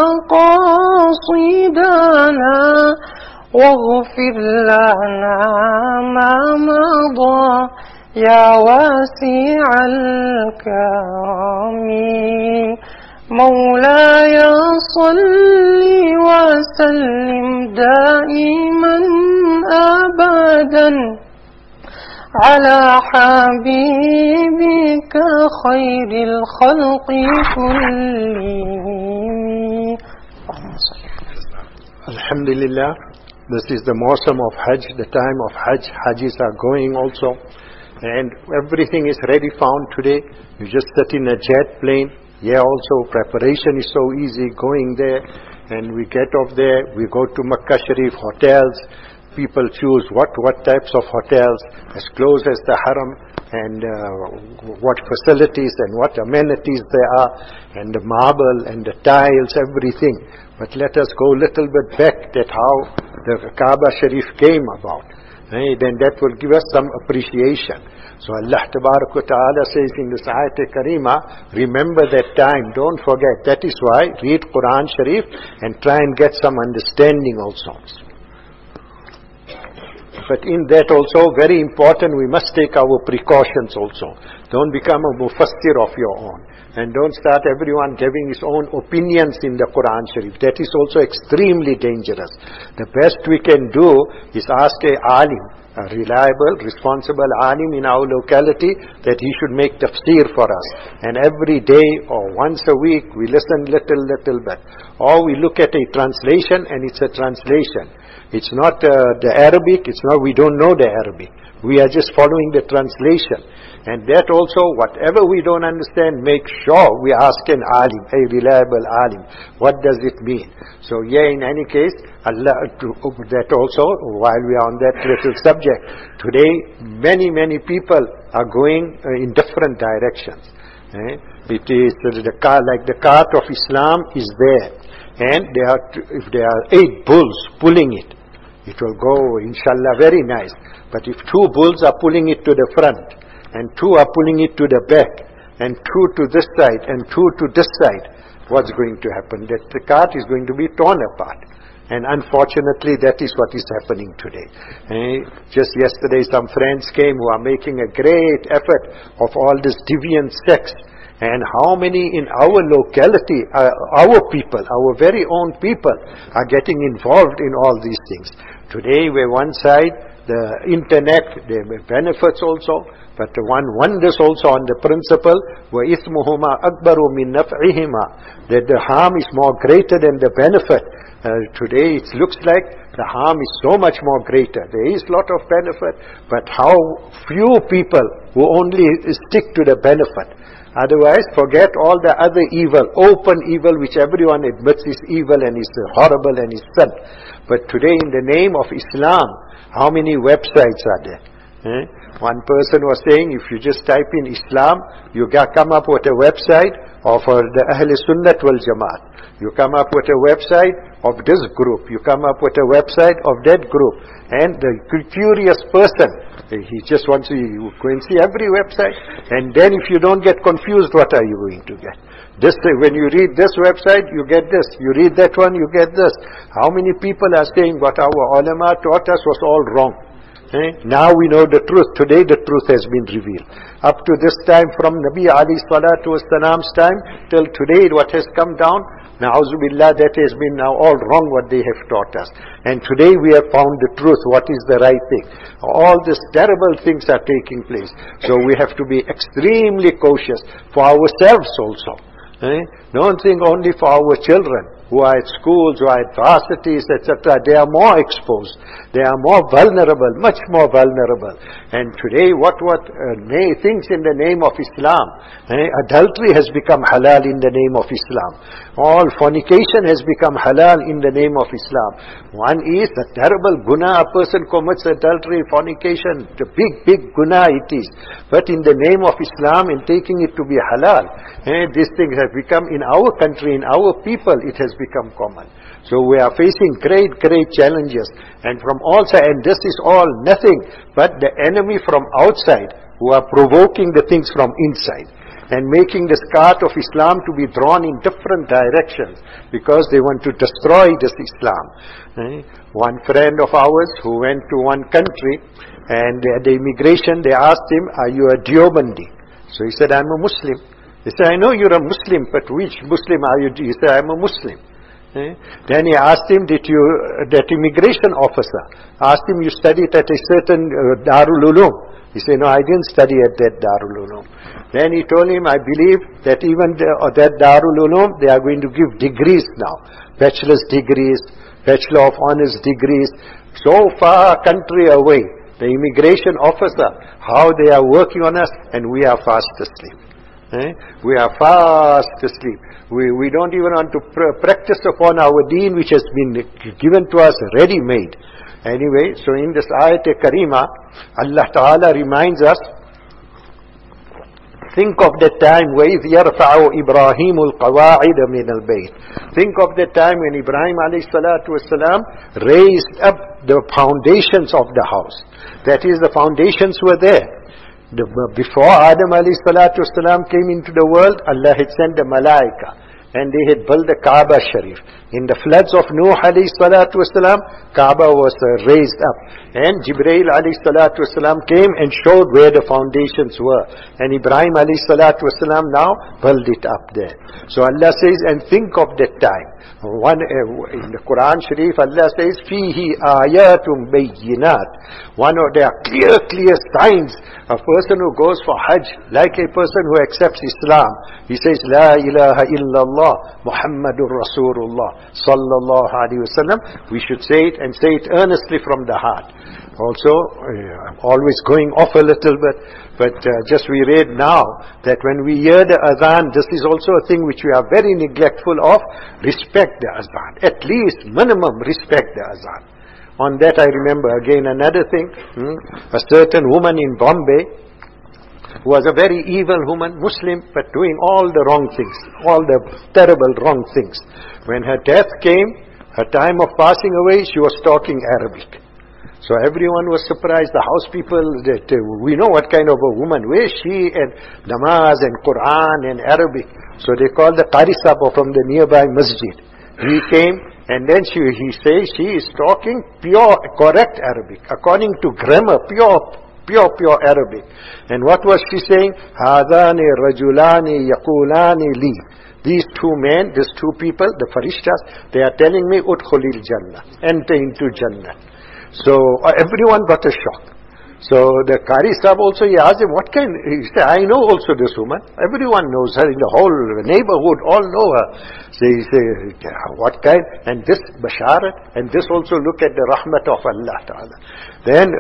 مقاصدنا واغفر لنا ما مضى يا واسع الكرم. مولاي صل وسلم دائما أبدا على حبيبك خير الخلق كلهم. Alhamdulillah, this is the Mawsam of Hajj, the time of Hajj. Hajjis are going also, and everything is ready found today. You just sit in a jet plane. Here also preparation is so easy, going there, and we get off there, we go to Makkah Sharif hotels. People choose what types of hotels as close as the Haram, and what facilities and what amenities there are, and the marble and the tiles, everything. But let us go a little bit back that how the Kaaba Sharif came about. Then that will give us some appreciation. So Allah Tabarak wa Ta'ala says in this Ayat Karima, remember that time, don't forget. That is why read Quran Sharif and try and get some understanding also. But in that also, very important, we must take our precautions also. Don't become a mufassir of your own. And don't start everyone giving his own opinions in the Quran Sharif. That is also extremely dangerous. The best we can do is ask a alim, a reliable, responsible alim in our locality, that he should make tafsir for us. And every day or once a week we listen little bit. Or we look at a translation and it's a translation. It's not the Arabic, it's not, we don't know the Arabic. We are just following the translation. And that also, whatever we don't understand, make sure we ask an alim, a reliable alim. What does it mean? So in any case, Allah, that also, while we are on that little subject, today many people are going in different directions. It is the car, like the cart of Islam is there. And if there are 8 bulls pulling it, it will go, inshallah, very nice. But if 2 bulls are pulling it to the front, and 2 are pulling it to the back, and 2 to this side, and 2 to this side, what's going to happen? That the cart is going to be torn apart. And unfortunately, that is what is happening today. Just yesterday, some friends came who are making a great effort of all this deviant sex. And how many in our locality, our people, our very own people, are getting involved in all these things. Today, where one side, the internet, there are benefits also, but one wonders also on the principle, وَإِثْمُهُمَا أَكْبَرُ مِنْ نَفْعِهِمَا, that the harm is more greater than the benefit. Today it looks like the harm is so much more greater. There is a lot of benefit, but how few people who only stick to the benefit. Otherwise, forget all the other evil, open evil, which everyone admits is evil and is horrible and is sin. But today, in the name of Islam, how many websites are there? One person was saying, if you just type in Islam, you come up with a website of the Ahl Sunnat wal Jamaat. You come up with a website of this group. You come up with a website of that group. And the curious person, he just wants to go and see every website. And then if you don't get confused, what are you going to get? This, when you read this website, you get this. You read that one, you get this. How many people are saying what our ulama taught us was all wrong? Now we know the truth. Today the truth has been revealed. Up to this time, from Nabi alayhi salatu wasalam's time till today, what has come down, na'uzubillah, that has been now all wrong what they have taught us. And today we have found the truth, what is the right thing. All these terrible things are taking place. So we have to be extremely cautious for ourselves also. Don't think only for our children who are at schools, who are at varsities, etc. They are more exposed. They are more vulnerable, much more vulnerable. And today, what things in the name of Islam? Adultery has become halal in the name of Islam. All fornication has become halal in the name of Islam. One is the terrible guna, a person commits adultery, fornication, the big guna it is. But in the name of Islam, in taking it to be halal, these things have become, in our country, in our people, it has become common. So we are facing great challenges. And from all sides, and this is all nothing but the enemy from outside who are provoking the things from inside and making this cart of Islam to be drawn in different directions because they want to destroy this Islam. One friend of ours who went to one country, and at the immigration they asked him, "Are you a Deobandi?" So he said, "I'm a Muslim." He said, "I know you're a Muslim, but which Muslim are you?" He said, "I'm a Muslim." Then he asked him, that immigration officer asked him, "You studied at a certain Darul Uloom?" He said, "No, I didn't study at that Darul Uloom." Then he told him, "I believe that even that Darul Uloom, they are going to give degrees now. Bachelor's degrees, Bachelor of Honors degrees. So far country away, the immigration officer, how they are working on us, and we are fast asleep. We are fast asleep. We don't even want to practice upon our deen which has been given to us ready-made." Anyway, so in this ayat-e-karima, Allah Ta'ala reminds us, think of the time وَإِذْ يَرْفَعُ إِبْرَاهِيمُ الْقَوَاعِدَ مِنَ الْبَيْتِ. Think of the time when Ibrahim alayhi salatu wasalam raised up the foundations of the house. That is, the foundations were there. Before Adam alayhi salatu wasalam came into the world, Allah had sent the malaika. and they had built the Kaaba Sharif. In the floods of Nuh alayhi salatu wasalam, Kaaba was raised up. And Jibreel alayhi salatu wasalam came and showed where the foundations were. And Ibrahim alayhi salatu wasalam now built it up there. So Allah says, and think of that time. In the Quran Sharif, Allah says, Fihi ayatum bayyinat. One of their clear signs. A person who goes for Hajj, like a person who accepts Islam, he says, La ilaha illallah, Muhammadur Rasulullah, sallallahu alayhi wasallam. We should say it and say it earnestly from the heart. Also, I'm always going off a little bit, but just we read now that when we hear the adhan, this is also a thing which we are very neglectful of. Respect the adhan. At least, minimum, respect the adhan. On that I remember again another thing. A certain woman in Bombay who was a very evil woman, Muslim, but doing all the wrong things, all the terrible wrong things. When her death came, her time of passing away, she was talking Arabic. So everyone was surprised, the house people, that we know what kind of a woman, where is she, and namaz and Quran and Arabic. So they called the Qari Sahib from the nearby masjid. He came, and then he says she is talking pure, correct Arabic, according to grammar, pure Arabic. And what was she saying? Hadani rajulani yaqulani li. These two men, these two people, the Farishtas, they are telling me, Udkhulil Jannah, enter into Jannah. So everyone got a shock. So the Qari Sahib also, he asked him, he said, I know also this woman. Everyone knows her in the whole neighborhood, all know her. So he said, what kind? And this Basharat, and this also look at the rahmat of Allah Ta'ala. Then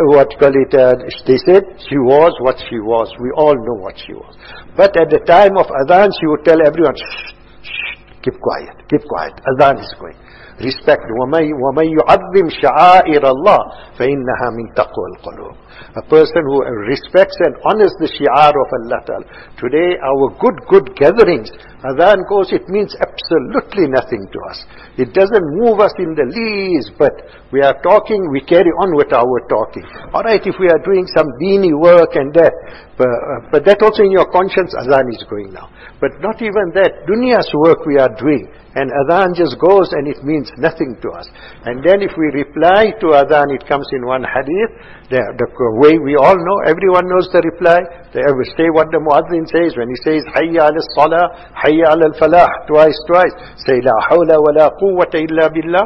they said, she was what she was. We all know what she was. But at the time of adhan, she would tell everyone, shh, keep quiet, adhan is going. Respect. وَمَنْ يُعَظِّمْ شَعَائِرَ اللَّهِ فَإِنَّهَا مِنْ تَقْوَى الْقُلُوبِ. A person who respects and honors the shi'ar of Allah Ta'ala. Today, our good gatherings, adhan goes, it means absolutely nothing to us. It doesn't move us in the least, but we are talking, we carry on with our talking. Alright, if we are doing some deeni work and that, but that also in your conscience, adhan is going now. But not even that, dunya's work we are doing, and adhan just goes and it means nothing to us. And then if we reply to adhan, it comes in one hadith, the way we all know, everyone knows the reply. They say what the muazzin says when he says, Hayya ala salah, Hayya ala falah, twice. Say, La hawla wa la quwwata illa billah.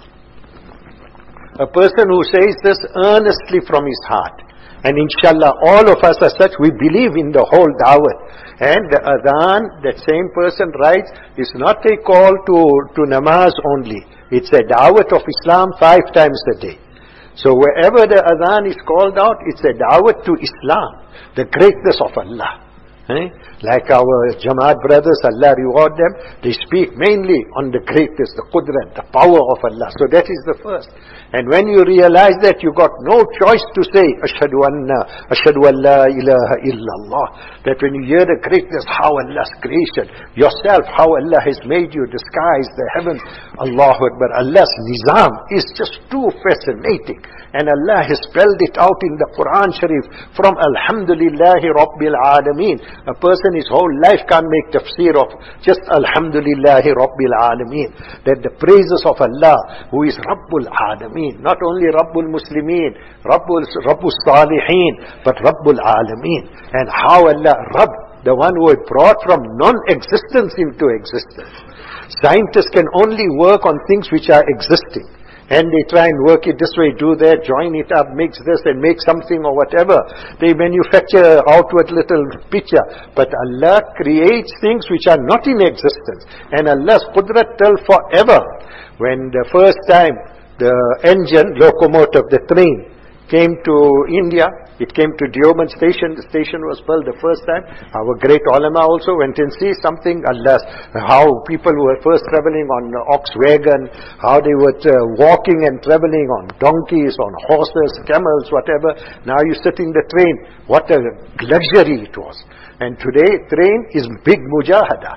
A person who says this earnestly from his heart. And inshallah, all of us as such, we believe in the whole da'wah. And the adhan, that same person writes, is not a call to namaz only. It's a da'wah of Islam 5 times a day. So wherever the adhan is called out, it's a da'wah to Islam, the greatness of Allah. Like our Jamaat brothers, Allah reward them, they speak mainly on the greatness, the qudrat, the power of Allah. So that is the first. And when you realize that, you got no choice to say, Ashhadu an la ilaha illallah. That when you hear the greatness, how Allah's creation, yourself, how Allah has made you, the skies, the heavens, Allahu Akbar, Allah's nizam is just too fascinating. And Allah has spelled it out in the Quran Sharif from Alhamdulillahi Rabbil Alameen. A person his whole life can't make tafsir of just Alhamdulillahi Rabbil Alameen. That the praises of Allah, who is Rabbul Alameen, not only Rabbul Muslimeen, Rabbul Salihin, but Rabbul Alameen. And how Allah, Rabb, the one who had brought from non-existence into existence. Scientists can only work on things which are existing. And they try and work it this way, do that, join it up, mix this and make something or whatever. They manufacture outward little picture. But Allah creates things which are not in existence. And Allah's qudrat till forever. When the first time the engine, locomotive, the train came to India, it came to Deoband station. The station was built the first time. Our great ulama also went and see something. Allah's, how people were first traveling on ox wagon, how they were walking and traveling on donkeys, on horses, camels, whatever. Now you sit in the train. What a luxury it was. And today train is big mujahada.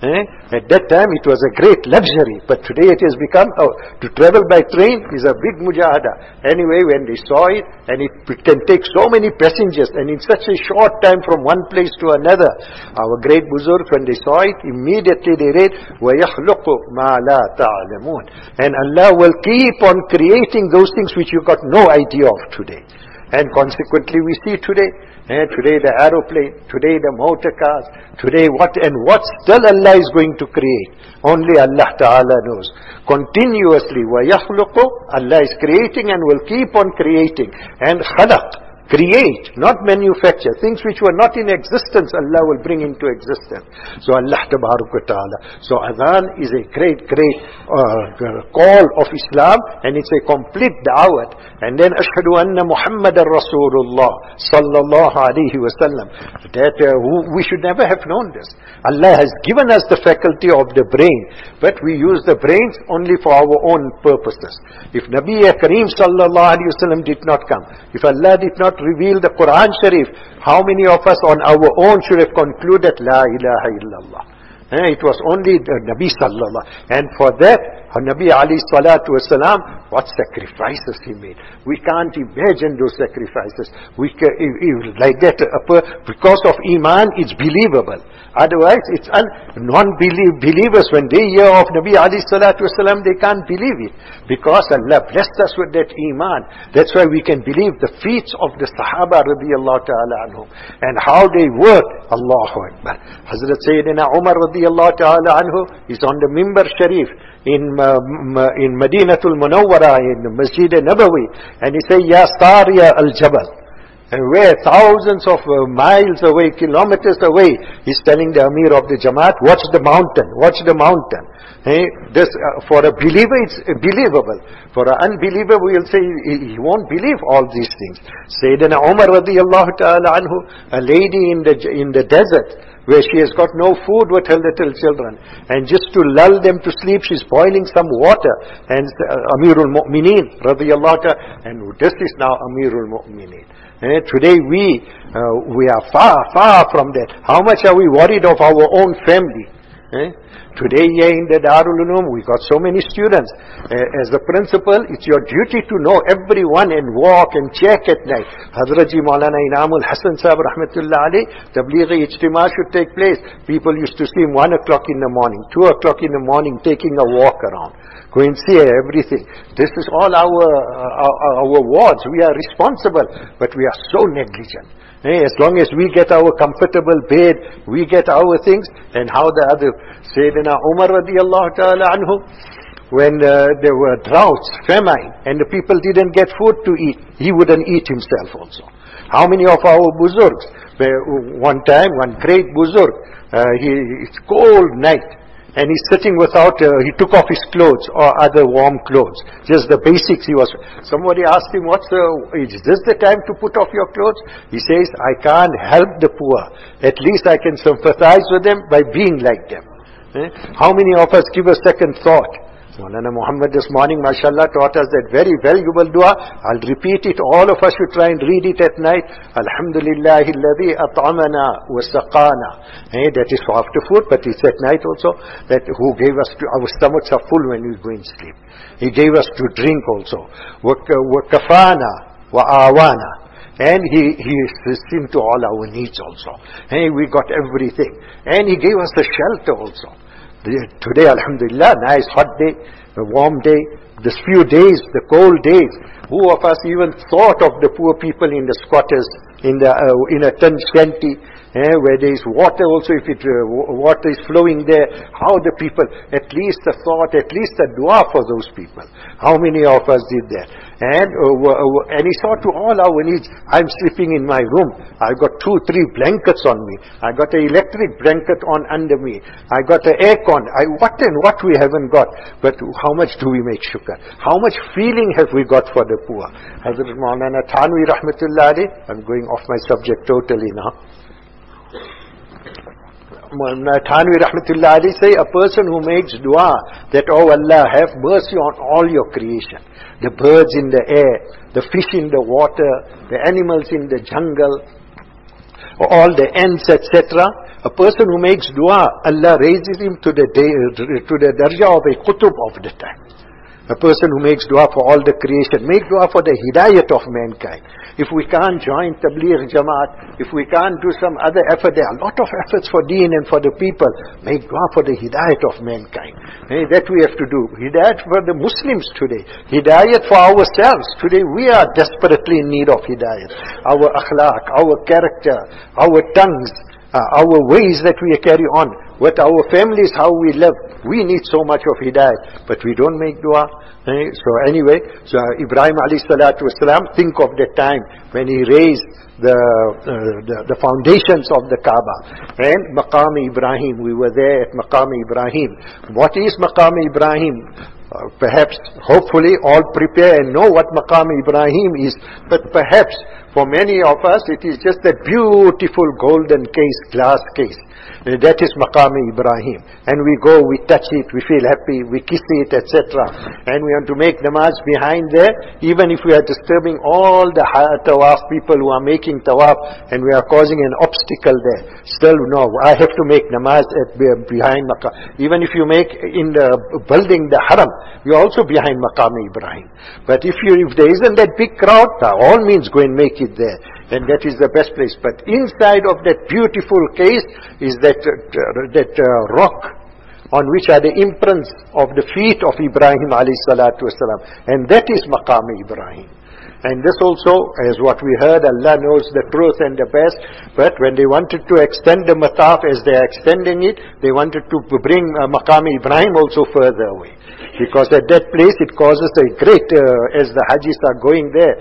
At that time it was a great luxury, but today it has become, to travel by train is a big mujahada. Anyway, when they saw it, and it can take so many passengers, and in such a short time from one place to another, our great Buzurgs, when they saw it, immediately they read, وَيَخْلُقُ مَا لَا تَعْلَمُونَ. And Allah will keep on creating those things which you got no idea of today. And consequently we see today the aeroplane, today the motor cars, today what still Allah is going to create. Only Allah Ta'ala knows. Continuously, وَيَخْلُقُ, Allah is creating and will keep on creating. And khalaq, create, not manufacture. Things which were not in existence, Allah will bring into existence. So Allah Ta'ala. So Adhan is a great call of Islam, and it's a complete da'wat. And then Ashhadu anna Muhammadan Rasulullah sallallahu alayhi wa sallam. That we should never have known this. Allah has given us the faculty of the brain, but we use the brains only for our own purposes. If Nabi Kareem sallallahu alayhi wa sallam did not come, if Allah did not reveal the Quran Sharif, how many of us on our own should have concluded La ilaha illallah? It was only Nabi sallallahu. And for that, Nabi alayhi salatu wasalam, what sacrifices he made. We can't imagine those sacrifices. Like that, because of Iman, it's believable. Otherwise, it's non-believers, when they hear of Nabi alayhi salatu wasalam, they can't believe it. Because Allah blessed us with that Iman. That's why we can believe the feats of the Sahaba radiyallahu ta'ala anhum, and how they worked. Allahu Akbar. Hazrat Sayyidina Umar radiyallahu ta'ala anhu is on the Mimbar Sharif in Madinatul Munawwara, in Masjid Nabawi, and he says, Ya Sariya al-Jabal. And where thousands of miles away, kilometers away, he's telling the Amir of the Jamaat, watch the mountain, watch the mountain. This, for a believer, it's believable. For an unbeliever, we will say, he won't believe all these things. Sayyidina Umar radiyallahu ta'ala anhu, a lady in the desert, where she has got no food with her little children, and just to lull them to sleep, she's boiling some water, and Amirul Mu'mineen radiyallahu ta'ala, and this is now Amirul Mu'mineen. Today we are far from that. How much are we worried of our own family? Today here in the Darul Uloom, we got so many students. As a principal, it's your duty to know everyone and walk and check at night. Hazrat Ji Maulana Inamul Hasan Sahib Rahmatullah Alayh, Tablighi Ijtima should take place. People used to see him 1 o'clock in the morning, 2 o'clock in the morning, taking a walk around. Go and see everything. This is all our wards. We are responsible, but we are so negligent. As long as we get our comfortable bed, we get our things, and how the other, Sayyidina Umar radiyallahu ta'ala anhu, when there were droughts, famine, and the people didn't get food to eat, he wouldn't eat himself also. How many of our Buzurgs, one time, one great Buzurg, it's cold night, and he's sitting without, he took off his clothes or other warm clothes. Just the basics he was. Somebody asked him, is this the time to put off your clothes? He says, I can't help the poor. At least I can sympathize with them by being like them. How many of us give a second thought? Maulana Muhammad this morning, mashallah, taught us that very valuable dua. I'll repeat it. All of us should try and read it at night. Alhamdulillahi alladhi at'amana wa saqana. That is for after food, but it's at night also. That who gave us to, our stomachs are full when we go and sleep. He gave us to drink also. Wa kafana wa awana. And He has seen to all our needs also. We got everything. And He gave us the shelter also. Today, alhamdulillah, nice hot day, a warm day, this few days, the cold days. Who of us even thought of the poor people in the squatters, in a tent shanty, where there is water also, if water is flowing there, how the people, at least a thought, at least a dua for those people. How many of us did that? And he saw to all our needs. I'm sleeping in my room. I've got 2-3 blankets on me. I got an electric blanket on under me. I got an aircon. What we haven't got. But how much do we make shukr? How much feeling have we got for the poor? Hazrat Maulana Thanvi Rahmatullah Alayh, I'm going off my subject totally now. Thanvi Rahmatullah Alayh say, a person who makes dua that, oh Allah, have mercy on all your creation. The birds in the air, the fish in the water, the animals in the jungle, all the ants, etc. A person who makes dua, Allah raises him to the darjah of a qutub of the time. A person who makes dua for all the creation, make dua for the hidayat of mankind. If we can't join Tabligh Jamaat, if we can't do some other effort, there are a lot of efforts for deen and for the people. Make dua for the hidayat of mankind. That we have to do. Hidayat for the Muslims today. Hidayat for ourselves. Today we are desperately in need of hidayat. Our akhlaq, our character, our tongues, our ways that we carry on, with our families, how we live. We need so much of hidayat, but we don't make dua. So anyway, Ibrahim alayhi salatu wasalam, think of the time when he raised the foundations of the Kaaba. And Maqam Ibrahim, we were there at Maqam Ibrahim. What is Maqam Ibrahim? Perhaps, hopefully, all prepare and know what Maqam Ibrahim is. But perhaps, for many of us, it is just a beautiful golden case, glass case. That is Maqam Ibrahim. And we go, we touch it, we feel happy, we kiss it, etc. And we want to make namaz behind there, even if we are disturbing all the tawaf people who are making tawaf, and we are causing an obstacle there. Still, no, I have to make namaz behind Maqam. Even if you make in the building the haram, you are also behind Maqam Ibrahim. But if there isn't that big crowd, by all means go and make it there. And that is the best place. But inside of that beautiful case is that rock on which are the imprints of the feet of Ibrahim alayhi salatu wasalam. And that is Maqam Ibrahim. And this also, as what we heard, Allah knows the truth and the best. But when they wanted to extend the mataf, as they are extending it, they wanted to bring Maqam Ibrahim also further away. Because at that place it causes a great, as the Hajis are going there,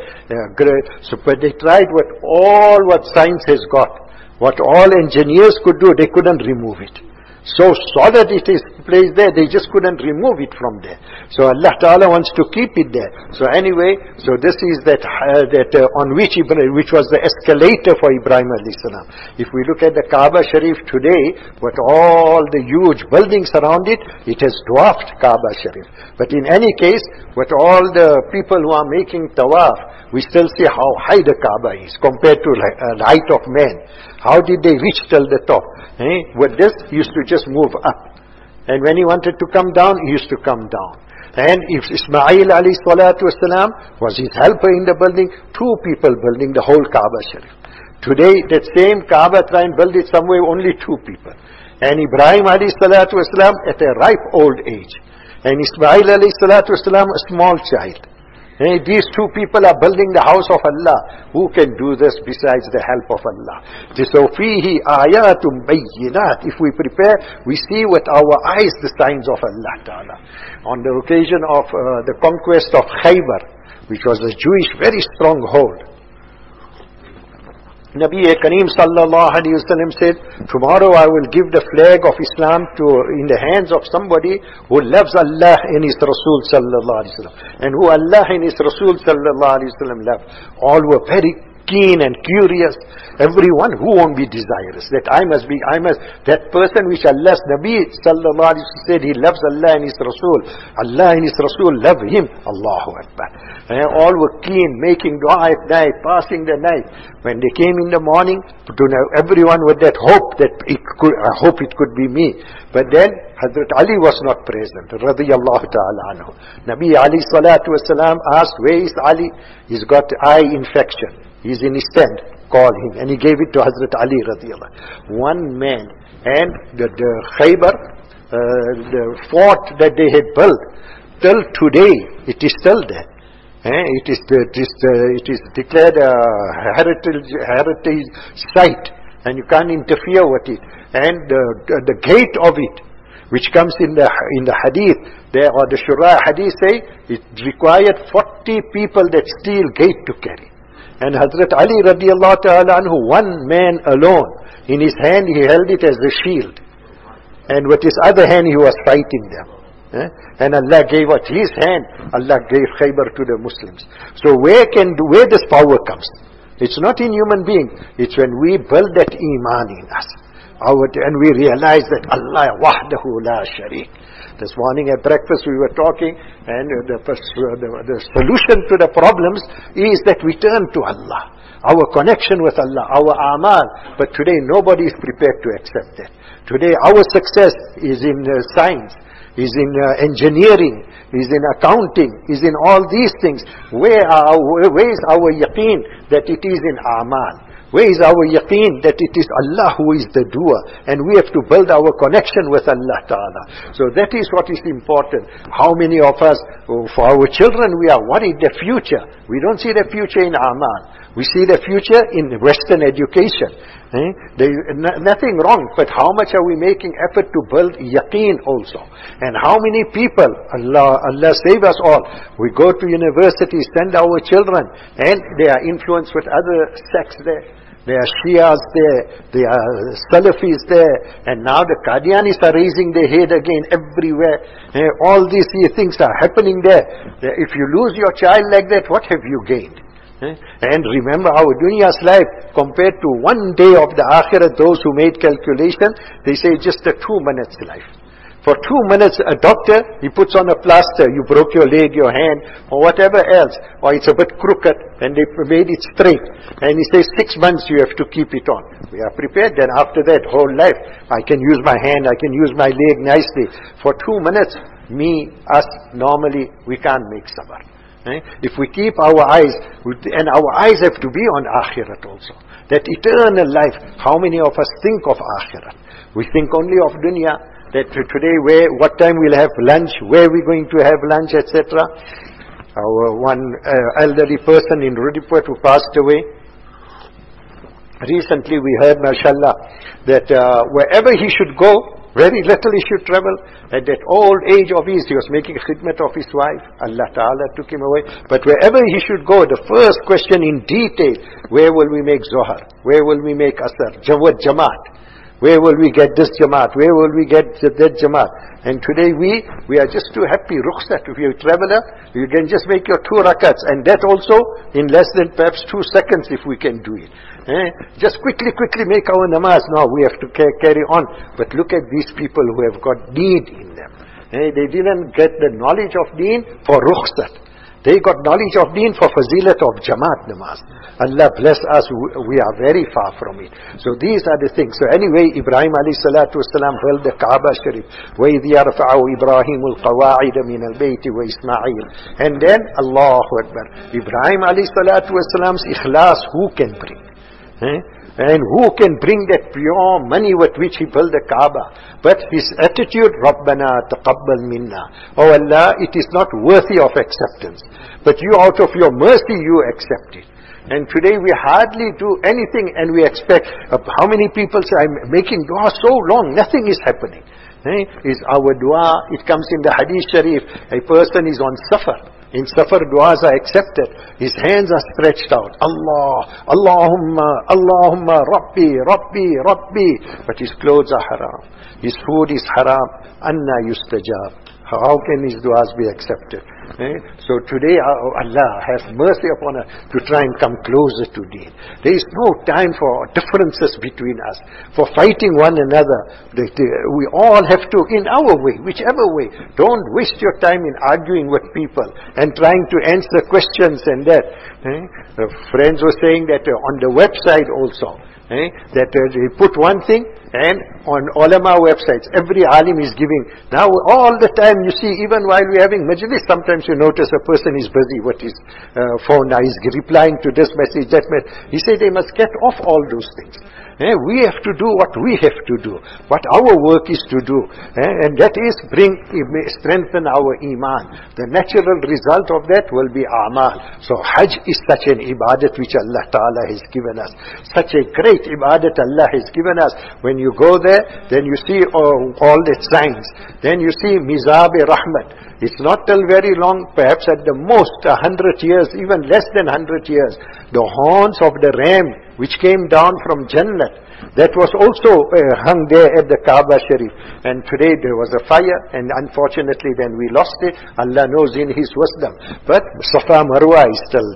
but they tried what science has got, what all engineers could do, they couldn't remove it. So solid it is placed there, they just couldn't remove it from there. So Allah Ta'ala wants to keep it there. So anyway, so this is that on which was the escalator for Ibrahim alayhi salam. If we look at the Kaaba Sharif today, with all the huge buildings around it, it has dwarfed Kaaba Sharif. But in any case, with all the people who are making tawaf, we still see how high the Kaaba is compared to the height of man. How did they reach till the top? With this, he used to just move up. And when he wanted to come down, he used to come down. And if Ismail alayhi salatu wasalam was his helper in the building, 2 people building the whole Kaaba Sharif. Today, that same Kaaba, try and build it somewhere, only 2 people. And Ibrahim alayhi salatu wasalam at a ripe old age. And Ismail alayhi salatu wasalam a small child. These 2 people are building the house of Allah. Who can do this besides the help of Allah? So fihi ayatum bayyinat. If we prepare, we see with our eyes the signs of Allah Ta'ala. On the occasion of the conquest of Khaybar, which was a Jewish very stronghold, Nabi Kareem sallallahu alayhi wa sallam said, tomorrow I will give the flag of Islam in the hands of somebody who loves Allah and His Rasul sallallahu alayhi wa sallam. And who Allah and His Rasul sallallahu alayhi wa sallam love. All were very keen and curious. Everyone who won't be desirous. That that person which Allah's Nabi sallallahu alayhi wa sallam said he loves Allah and His Rasul. Allah and His Rasul love him. Allahu Akbar. And all were keen, making dua at night, passing the night. When they came in the morning, everyone with that hope that I hope it could be me. But then Hazrat Ali was not present, radiyallahu ta'ala anhu. Nabi alayhi salatu wasalam asked, where is Ali? He's got eye infection. He's in his tent. Call him. And he gave it to Hazrat Ali radiyallahu. One man. And the Khaybar, the fort that they had built, till today, it is still there. It is declared a heritage site, and you can't interfere with it. And the gate of it, which comes in the hadith, there, or the Shura hadith say, it required 40 people that steel gate to carry. And Hazrat Ali radiallahu ta'ala anhu, one man alone, in his hand he held it as a shield, and with his other hand he was fighting them. And Allah gave out his hand, Allah gave Khaybar to the Muslims. So where this power comes? It's not in human being. It's when we build that iman in us. And we realize that Allah wahdahu la sharik. This morning at breakfast we were talking, and the solution to the problems is that we turn to Allah. our connection with Allah, our amal. But today nobody is prepared to accept that. Today our success is in science, is in engineering, is in accounting, is in all these things. Where is our yaqeen that it is in amal? Where is our yaqeen that it is Allah who is the doer, and we have to build our connection with Allah Ta'ala. So that is what is important. How many of us, for our children, we are worried the future. We don't see the future in amal. We see the future in Western education. There is nothing wrong, but how much are we making effort to build yaqeen also? And how many people, Allah save us all, we go to university, send our children, and they are influenced with other sects there. There are Shias there, there are Salafis there, and now the Qadianis are raising their head again everywhere. All these things are happening there. If you lose your child like that, what have you gained? And remember our dunya's life compared to one day of the akhirat. Those who made calculation, they say just a 2 minutes life. For 2 minutes, a doctor, he puts on a plaster, you broke your leg, your hand, or whatever else, or it's a bit crooked, and they made it straight. And he says 6 months you have to keep it on. We are prepared, then after that, whole life, I can use my hand, I can use my leg nicely. For 2 minutes, us, normally, we can't make sabr. If we keep our eyes, and our eyes have to be on akhirat also. That eternal life, how many of us think of akhirat? We think only of dunya, that today what time we'll have lunch, where we're going to have lunch, etc. Our one elderly person in Rudipur who passed away, recently we heard, mashallah, that wherever he should go, very little he should travel. At that old age of his, he was making khidmat of his wife. Allah Ta'ala took him away. But wherever he should go, the first question in detail, where will we make Zohar? Where will we make Asr? Jamaat. Where will we get this Jamaat? Where will we get that Jamaat? And today we are just too happy. Rukhsat. If you're a traveler, you can just make your 2 rakats. And that also in less than perhaps 2 seconds if we can do it. Just quickly make our namaz. No, we have to carry on. But look at these people who have got deen in them. They didn't get the knowledge of deen for rukhsat. They got knowledge of deen for fazilat of Jamaat namaz. Allah bless us, we are very far from it. So these are the things. So anyway, Ibrahim alayhi salatu wasalam built the Kaaba Sharif. وَإِذْ يَرْفَعُ إِبْرَاهِيمُ الْقَوَاعِدَ مِنَ الْبَيْتِ وَإِسْمَاعِيلُ. And then, Allahu Akbar. Ibrahim alayhi salatu wasalam's ikhlas, who can bring? And who can bring that pure money with which he built the Kaaba? But his attitude, Rabbana taqabbal minna. Oh Allah, it is not worthy of acceptance. But you, out of your mercy, you accept it. And today we hardly do anything, and we expect. How many people say, I'm making dua so long, nothing is happening. Is our dua, it comes in the Hadith Sharif, a person is on safar. In safar, du'as are accepted. His hands are stretched out. Allah, Allahumma, Rabbi, Rabbi, Rabbi. But his clothes are haram. His food is haram. Anna yustajab. How can his du'as be accepted? So today Allah has mercy upon us to try and come closer to deen. There is no time for differences between us, for fighting one another. We all have to, in our way, whichever way. Don't waste your time in arguing with people and trying to answer questions and that. Friends were saying that on the website also, that they put one thing, and on ulama websites, every alim is giving. Now all the time you see, even while we're having majlis, sometimes you notice a person is busy with his phone. Now he's replying to this message, that message. He said they must get off all those things. We have to do what we have to do, what our work is to do, and that is strengthen our iman. The natural result of that will be amal. So Hajj is such an ibadat which Allah Ta'ala has given us. Such a great ibadat Allah has given us. When you go there, then you see all the signs. Then you see Mizab-e Rahmat. It's not till very long, perhaps at the most 100 years, even less than 100 years. The horns of the ram which came down from Jannat, that was also hung there at the Kaaba Sharif. And today there was a fire, and unfortunately then we lost it. Allah knows in His wisdom. But Safa Marwa is still there.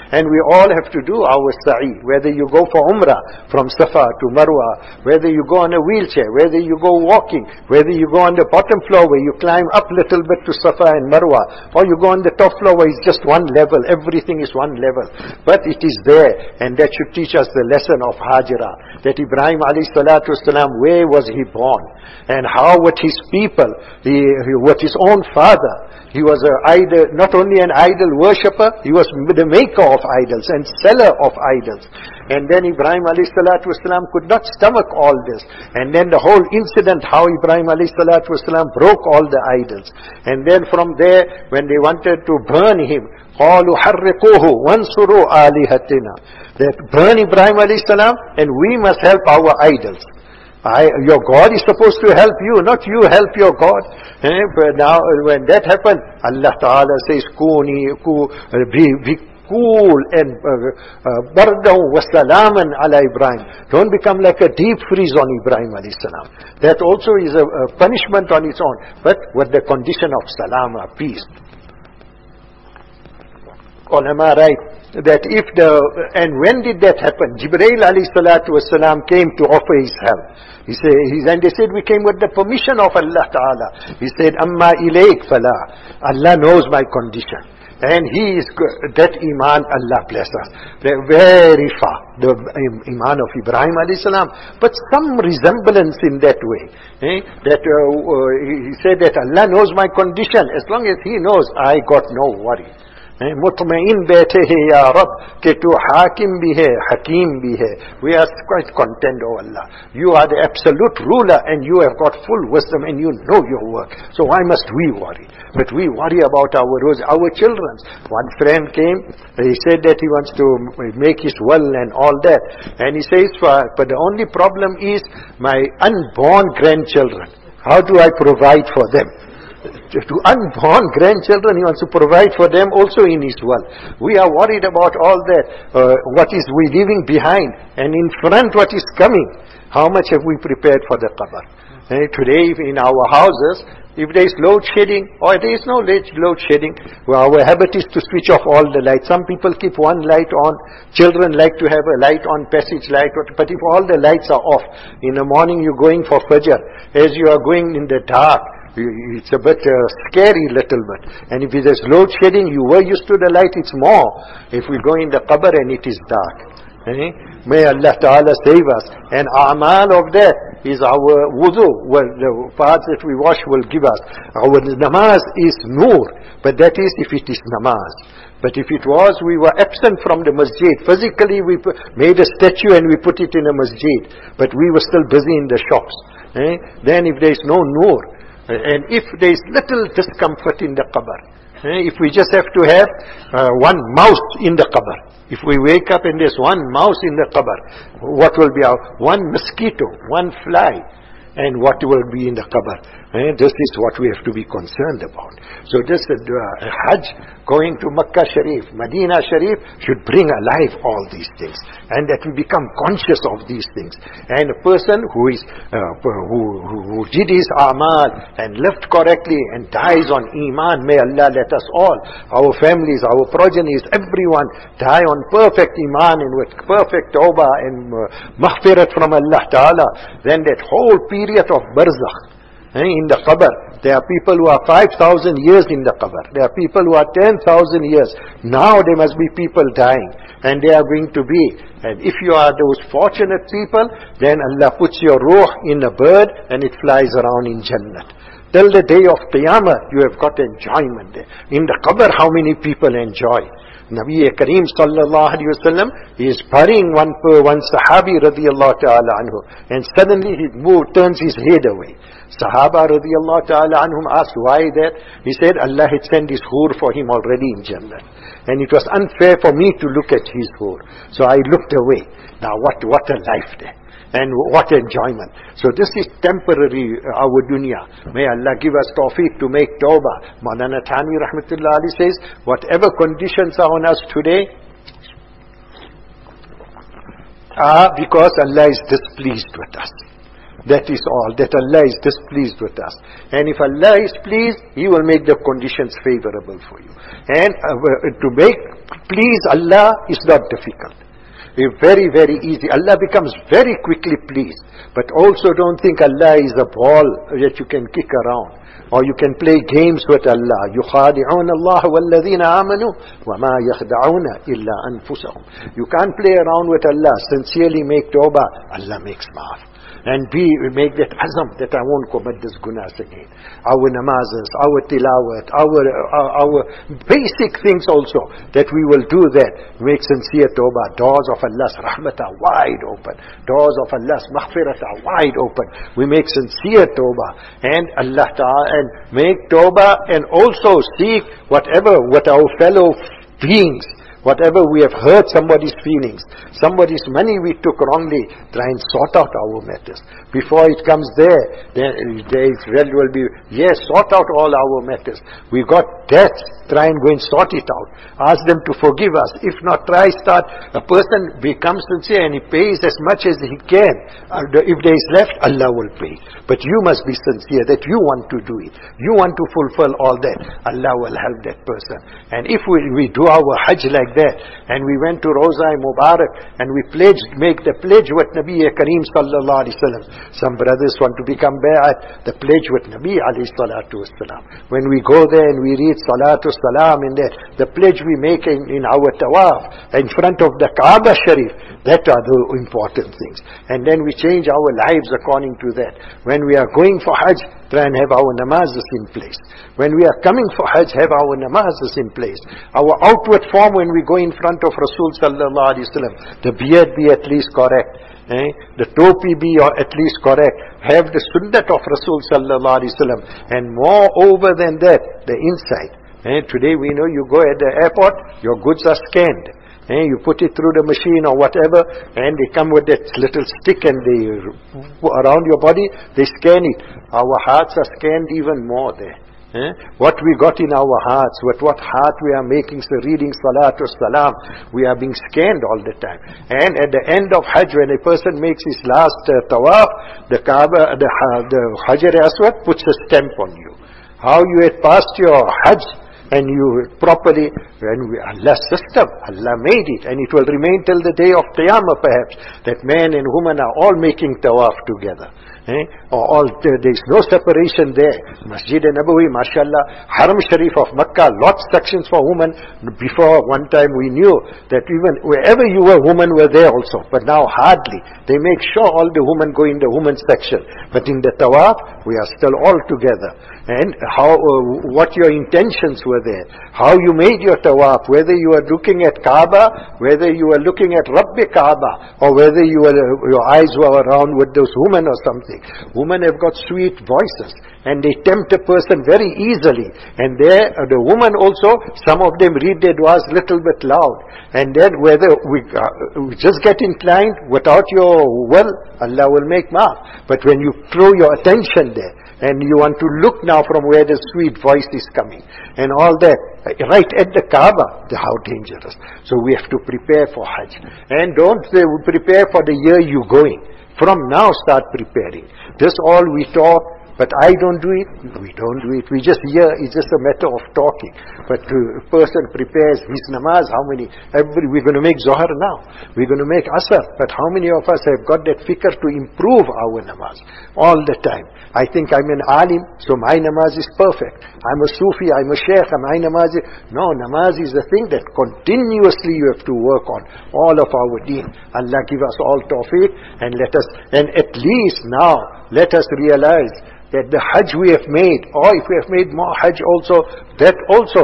And we all have to do our sa'i. Whether you go for umrah from Safa to Marwa, whether you go on a wheelchair, whether you go walking, whether you go on the bottom floor where you climb up a little bit to Safa and Marwa, or you go on the top floor where it's just one level, everything is one level. But it is there, and that should teach us the lesson of Hajra, that Ibrahim alayhi salatu wasalam, where was he born? And how with his people, with his own father, he was not only an idol worshipper, he was the maker of idols and seller of idols. And then Ibrahim alayhi salatu wasalam could not stomach all this. And then the whole incident, how Ibrahim alayhi salatu wasalam broke all the idols. And then from there, when they wanted to burn him, قَالُوا حَرِّقُوهُ وَانْصُرُوا آلِهَتِنَا, that burn Ibrahim alayhi salam and we must help our idols. Your God is supposed to help you, not you help your God. But now when that happened, Allah Ta'ala says, be cool and bardahu wa salaman ala Ibrahim. Don't become like a deep freeze on Ibrahim alayhi salam. That also is a punishment on its own, but with the condition of salama, peace. Ulama write that and when did that happen? Jibreel alayhi salatu wasalam came to offer his help. And they said, we came with the permission of Allah Ta'ala. He said, Amma ilayk fala. Allah knows my condition. And he is that iman, Allah bless us. They're very far, the iman of Ibrahim alayhi salam, but some resemblance in that way. That he said that Allah knows my condition. As long as he knows, I got no worry. मुतमईन बैठे हैं या रब कि तू हाकिम भी है हकीम भी है. We are quite content, oh Allah. You are the absolute ruler and you have got full wisdom and you know your work. So why must we worry? But we worry about our children. One friend came, he said that he wants to make his will and all that. And he says, but the only problem is my unborn grandchildren. How do I provide for them? To unborn grandchildren, he wants to provide for them also in his will. We are worried about all that. What is we leaving behind? And in front what is coming? How much have we prepared for the qabr? Today in our houses, if there is load shedding, or there is no load shedding, well, our habit is to switch off all the lights. Some people keep one light on. Children like to have a light on, passage light. But if all the lights are off, in the morning you're going for Fajr, as you are going in the dark, it's a bit scary little bit. And if there's load shedding, you were used to the light, it's more. If we go in the qabr and it is dark. May Allah Ta'ala save us. And a'mal of that is our wudu. Well, the parts that we wash will give us. Our namaz is nur. But that is if it is namaz. But if it was, we were absent from the masjid. Physically we made a statue and we put it in a masjid. But we were still busy in the shops. Then if there is no nur, and if there is little discomfort in the qabr, if we just have to have one mouse in the qabr, if we wake up and there's one mouse in the qabr, what will be one mosquito, one fly, and what will be in the qabr? This is what we have to be concerned about. So this Hajj, going to Makkah Sharif, Medina Sharif, should bring alive all these things, and that we become conscious of these things. And a person who who did his a'mal and lived correctly and dies on iman, may Allah let us all, our families, our progenies, everyone die on perfect iman and with perfect tawbah and maghfirat from Allah Ta'ala. Then that whole period of barzakh, in the qabr, there are people who are 5,000 years in the qabr. There are people who are 10,000 years. Now there must be people dying, and they are going to be. And if you are those fortunate people, then Allah puts your ruh in a bird and it flies around in Jannah. Till the day of Qiyamah, you have got enjoyment there. In the qabr, how many people enjoy? Nabi Kareem sallallahu alayhi wa sallam is burying one sahabi radiyallahu ta'ala anhu, and suddenly he turns his head away. Sahaba radiyallahu ta'ala anhum asked, why that? He said, Allah had sent his hur for him already in Jannah, and it was unfair for me to look at his hur. So I looked away. Now what a life there. And what enjoyment. So this is temporary, our dunya. May Allah give us tawfiq to make tawbah. Maulana Thanvi rahmatullah Ali says, whatever conditions are on us today are because Allah is displeased with us. That is all, that Allah is displeased with us. And if Allah is pleased, He will make the conditions favorable for you. And to make please Allah is not difficult. It's very, very easy. Allah becomes very quickly pleased. But also don't think Allah is a ball that you can kick around. Or you can play games with Allah. يُخَادِعُونَ اللَّهَ وَالَّذِينَ آمَنُوا وَمَا يَخْدَعُونَ إِلَّا أَنفُسَهُم. You can't play around with Allah. Sincerely make tawbah. Allah makes maaf. And make that azam that I won't commit this gunas again. Our namazes, our tilawat, our basic things also, that we will do that. Make sincere tawbah. Doors of Allah's rahmat are wide open. Doors of Allah's maghfirat are wide open. We make sincere tawbah. And Allah Ta'ala, and make tawbah, and also seek what our fellow beings, whatever we have hurt somebody's feelings, somebody's money we took wrongly, try and sort out our matters. Before it comes there will be, yes, sort out all our matters. We got debts, try and go and sort it out. Ask them to forgive us. If not, a person becomes sincere and he pays as much as he can. If there is left, Allah will pay. But you must be sincere that you want to do it. You want to fulfill all that. Allah will help that person. And if we do our Hajj like that, and we went to Rawza Mubarak, and we make the pledge with Nabi Kareem sallallahu alaihi wasallam. Some brothers want to become bay'at, the pledge with Nabi alayhi salatu wasalam. When we go there and we read salatu salam in there, the pledge we make in our tawaf, in front of the Kaaba Sharif, that are the important things. And then we change our lives according to that. When we are going for Hajj, try and have our namazes in place. When we are coming for Hajj, have our namazes in place. Our outward form when we go in front of Rasul sallallahu alaihi wasallam, the beard be at least correct. The topi be at least correct. Have the sunnat of Rasul sallallahu alaihi wasallam. And moreover than that, the inside. Today we know you go at the airport, your goods are scanned. You put it through the machine or whatever, and they come with that little stick and they around your body, they scan it. Our hearts are scanned even more there. What we got in our hearts, with what heart we are making, so reading salatu salam, we are being scanned all the time. And at the end of Hajj, when a person makes his last tawaf, the Kaaba, the Hajar Aswad puts a stamp on you. How you had passed your Hajj, and you properly, Allah's system, Allah made it, and it will remain till the day of Qiyamah perhaps, that man and woman are all making tawaf together. There is no separation there. Masjid Nabawi, mashallah, Haram Sharif of Makkah, lots sections for women. Before, one time we knew that even wherever you were, women were there also. But now hardly. They make sure all the women go in the women's section. But in the tawaf, we are still all together. And what your intentions were there. How you made your tawaf. Whether you are looking at Kaaba, whether you are looking at Rabbi Kaaba, or whether your eyes were around with those women or something. Women have got sweet voices, and they tempt a person very easily. And there, the woman also, some of them read their du'as little bit loud. And then whether we just get inclined without your will, Allah will make maaf. But when you throw your attention there, and you want to look now from where the sweet voice is coming, and all that, right at the Kaaba, how dangerous. So we have to prepare for Hajj. And don't prepare for the year you're going. From now start preparing. This all we talk, but I don't do it. We don't do it. We just hear. It's just a matter of talking. But a person prepares his namaz. We're going to make Zohar now. We're going to make Asr. But how many of us have got that fikr to improve our namaz all the time? I think I'm an alim, so my namaz is perfect. I'm a Sufi, I'm a Sheikh, my namaz is... No, namaz is the thing that continuously you have to work on. All of our deen. Allah give us all tawfiq, and at least now, let us realize that the Hajj we have made, or if we have made more Hajj also, that also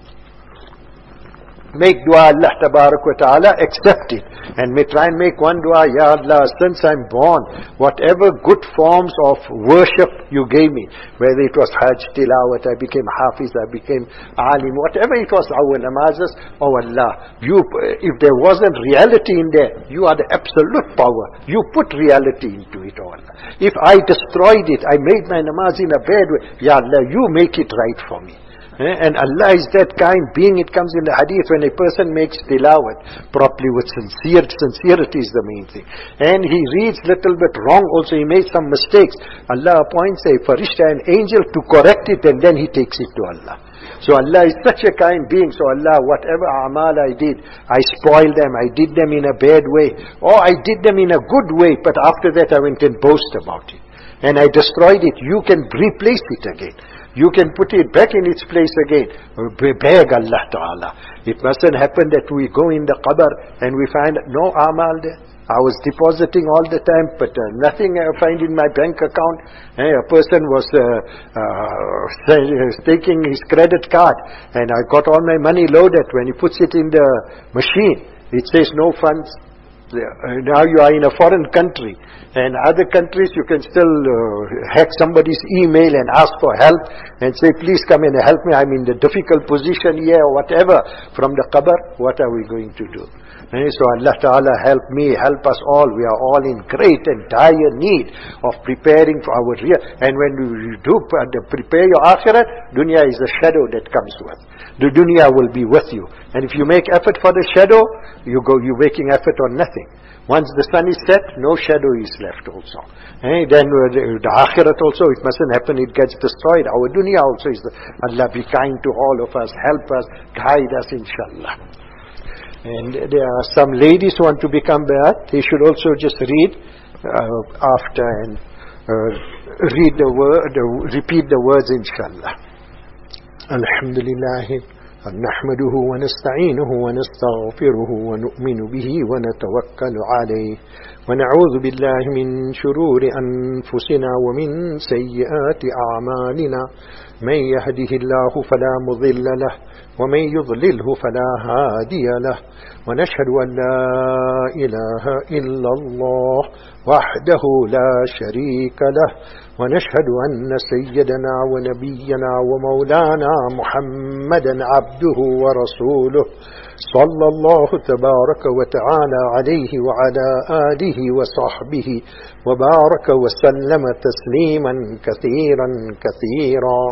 make dua Allah Tabarak wa Ta'ala accept it. And may try and make one dua, Ya Allah, since I'm born, whatever good forms of worship you gave me, whether it was Hajj, Tilawat, I became Hafiz, I became Alim, whatever it was, our namazes, oh Allah, if there wasn't reality in there, you are the absolute power. You put reality into it, oh Allah. If I destroyed it, I made my namaz in a bad way, Ya Allah, you make it right for me. And Allah is that kind being. It comes in the hadith when a person makes tilawat properly with sincerity is the main thing. And he reads little bit wrong also, he made some mistakes. Allah appoints a farishta, an angel, to correct it, and then he takes it to Allah. So Allah is such a kind being. So Allah, whatever amal I did, I spoiled them, I did them in a bad way, or I did them in a good way, but after that I went and boast about it, and I destroyed it. You can replace it again. You can put it back in its place again. Beg Allah Ta'ala. It mustn't happen that we go in the qabr and we find no amal there. I was depositing all the time, but nothing I find in my bank account. A person was taking his credit card, and I got all my money loaded. When he puts it in the machine, it says no funds. Now you are in a foreign country, and other countries you can still hack somebody's email and ask for help and say, please come and help me, I'm in the difficult position here, or whatever. From the qabr, what are we going to do? So Allah Ta'ala help me, help us all. We are all in great and dire need of preparing for our real. And when you do prepare your akhirat, dunya is a shadow that comes with. The dunya will be with you. And if you make effort for the shadow, you're making effort on nothing. Once the sun is set, no shadow is left also. Then the akhirat also, it mustn't happen, it gets destroyed. Our dunya also is Allah be kind to all of us, help us, guide us, inshallah. And there are some ladies who want to become bayat. They should also just read after and read the word, repeat the words, inshallah. Alhamdulillah. نحمده ونستعينه ونستغفره ونؤمن به ونتوكل عليه ونعوذ بالله من شرور أنفسنا ومن سيئات أعمالنا من يهده الله فلا مضل له ومن يضلله فلا هادي له ونشهد أن لا إله إلا الله وحده لا شريك له ونشهد أن سيدنا ونبينا ومولانا محمدا عبده ورسوله صلى الله تبارك وتعالى عليه وعلى آله وصحبه وبارك وسلم تسليما كثيرا كثيرا.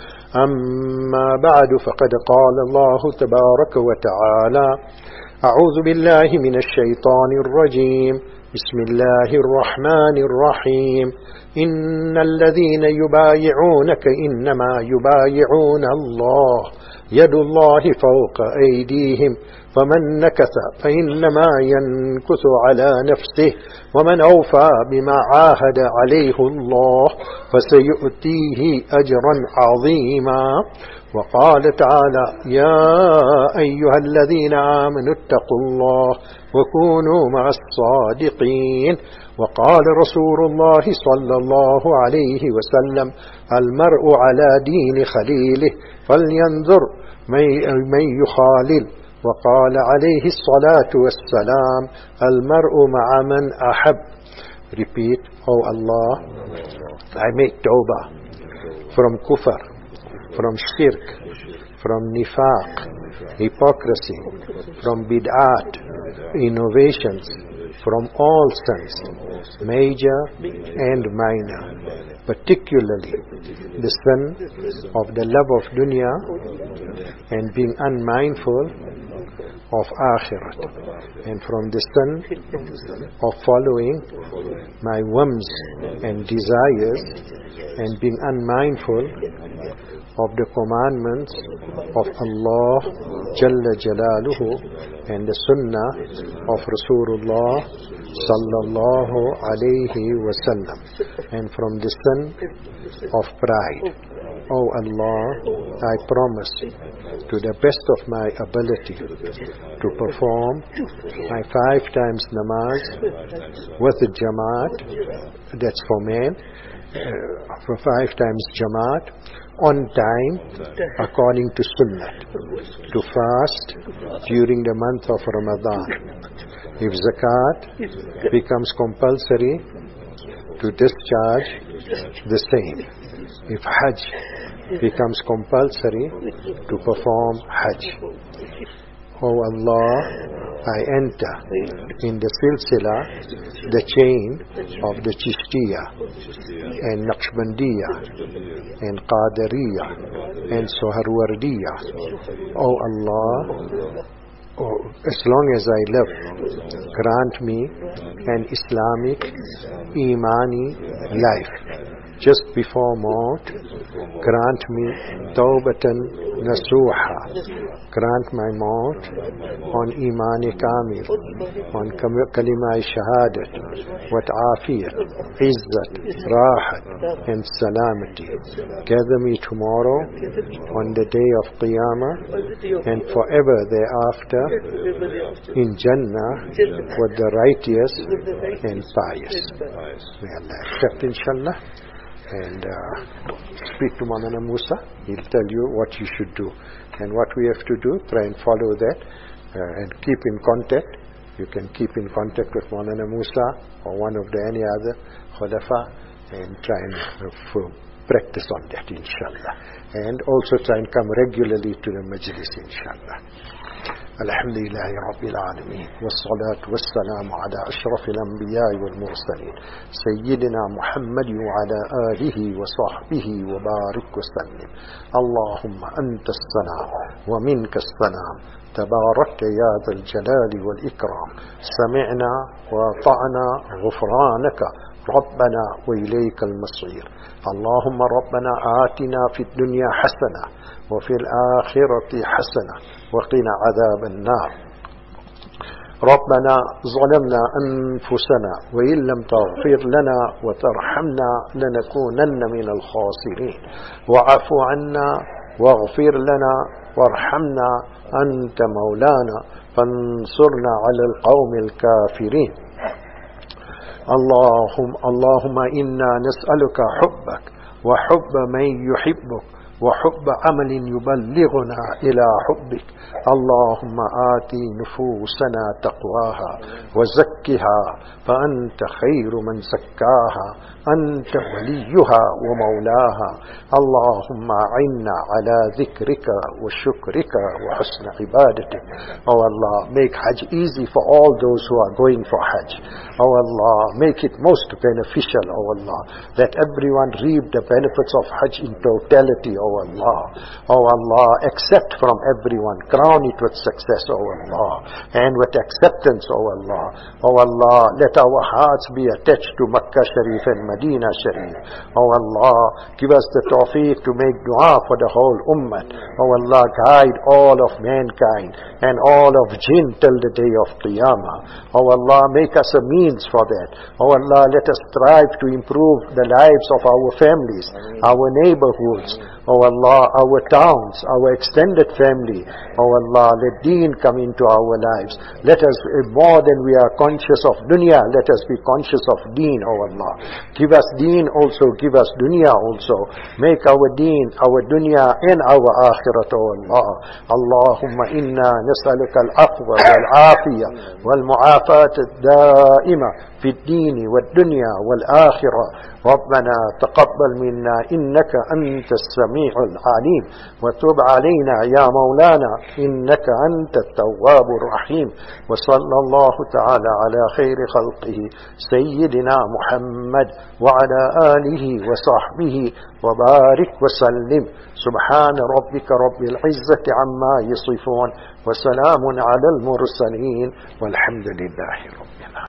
أما بعد، فقد قال الله تبارك وتعالى: أعوذ بالله من الشيطان الرجيم، بسم الله الرحمن الرحيم. إن الذين يبايعونك إنما يبايعون الله، يد الله فوق أيديهم، فمن نكث فإنما ينكث على نفسه، ومن أوفى بما عاهد عليه الله فسيؤتيه أجرا عظيما. وقال تعالى: يا أيها الذين آمنوا اتقوا الله وكونوا مع الصادقين. وقال رسول الله صلى الله عليه وسلم: المرء على دين خليله فلينظر من يخالل. وقال عليه الصلاة والسلام: المرء مع من أحب. Repeat: Oh Allah, I make tawbah from kufr, from shirk, from nifaq, hypocrisy, from bid'at, innovations, from all sins, major and minor, particularly the sin of the love of dunya and being unmindful of akhirat, and from the sin of following my whims and desires and being unmindful of the commandments of Allah Jalla Jalaluhu and the Sunnah of Rasulullah Sallallahu Alaihi Wasallam, and from the sin of pride. Oh Allah, I promise to the best of my ability to perform my 5 times namaz with the Jamaat, that's for men, for 5 times Jamaat, on time according to Sunnah, to fast during the month of Ramadan. If zakat becomes compulsory, to discharge the same. If Hajj becomes compulsory, to perform Hajj. Oh Allah, I enter in the silsila, the chain of the Chishtiya and Naqshbandiya and Qadariyya and Soharwardiya. O Allah, as long as I live, grant me an Islamic, Imani life. Just before Maut, grant me Tawbatan Nasuha. Grant my Maut on Imani Kamil, on Kalima Shahadat, Wat Afiyat, Izzat, Rahat, and Salamati. Gather me tomorrow on the day of Qiyamah and forever thereafter in Jannah with the righteous and pious. May Allah accept, inshallah. And speak to Maulana Musa. He'll tell you what you should do and what we have to do. Try and follow that and keep in contact. You can keep in contact with Maulana Musa or one of the any other Khulafa and try and practice on that, inshallah. And also try and come regularly to the majlis, inshallah. الحمد لله رب العالمين والصلاة والسلام على أشرف الأنبياء والمرسلين سيدنا محمد وعلى آله وصحبه وبارك وسلم. اللهم أنت السلام ومنك السلام تباركت يا ذا الجلال والإكرام. سمعنا وأطعنا غفرانك ربنا وإليك المصير. اللهم ربنا آتنا في الدنيا حسنة وفي الآخرة حسنة وقنا عذاب النار. ربنا ظلمنا أنفسنا وإن لم تغفر لنا وترحمنا لنكونن من الخاسرين. واعف عنا واغفر لنا وارحمنا أنت مولانا فانصرنا على القوم الكافرين. اللهم إنا نسألك حبك وحب من يحبك وحب عمل يبلغنا إلى حبك. اللهم آت نفوسنا تقواها وزكها فأنت خير من زكاها أنت وليها ومولاها. اللهم أعنا على ذكرك وشكرك وحسن عبادتك. Oh Allah, make Hajj easy for all those who are going for Hajj. Oh Allah, make it most beneficial, oh Allah, that everyone reap the benefits of Hajj in totality, oh Allah. Oh Allah, accept from everyone, crown it with success, oh Allah, and with acceptance, oh Allah. Oh Allah, let our hearts be attached to Makkah Sharif and Medina Sharif. Oh Allah, give us the tawfiq to make dua for the whole ummah. Oh Allah, guide all of mankind and all of jinn till the day of Qiyamah. Oh Allah, make us a means for that. Oh Allah, let us strive to improve the lives of our families, our neighborhoods, oh Allah, our towns, our extended family. Oh Allah, let deen come into our lives. Let us, more than we are conscious of dunya, let us be conscious of deen, oh Allah. Give us deen also, give us dunya also. Make our deen, our dunya and our akhirat, oh Allah. Allahumma inna nas'aluka al-afwa wal-afiyya wal-mu'afat ad-da'ima في الدين والدنيا والآخرة. ربنا تقبل منا إنك أنت السميع العليم وتب علينا يا مولانا إنك أنت التواب الرحيم. وصلى الله تعالى على خير خلقه سيدنا محمد وعلى آله وصحبه وبارك وسلم. سبحان ربك رب العزة عما يصفون وسلام على المرسلين والحمد لله رب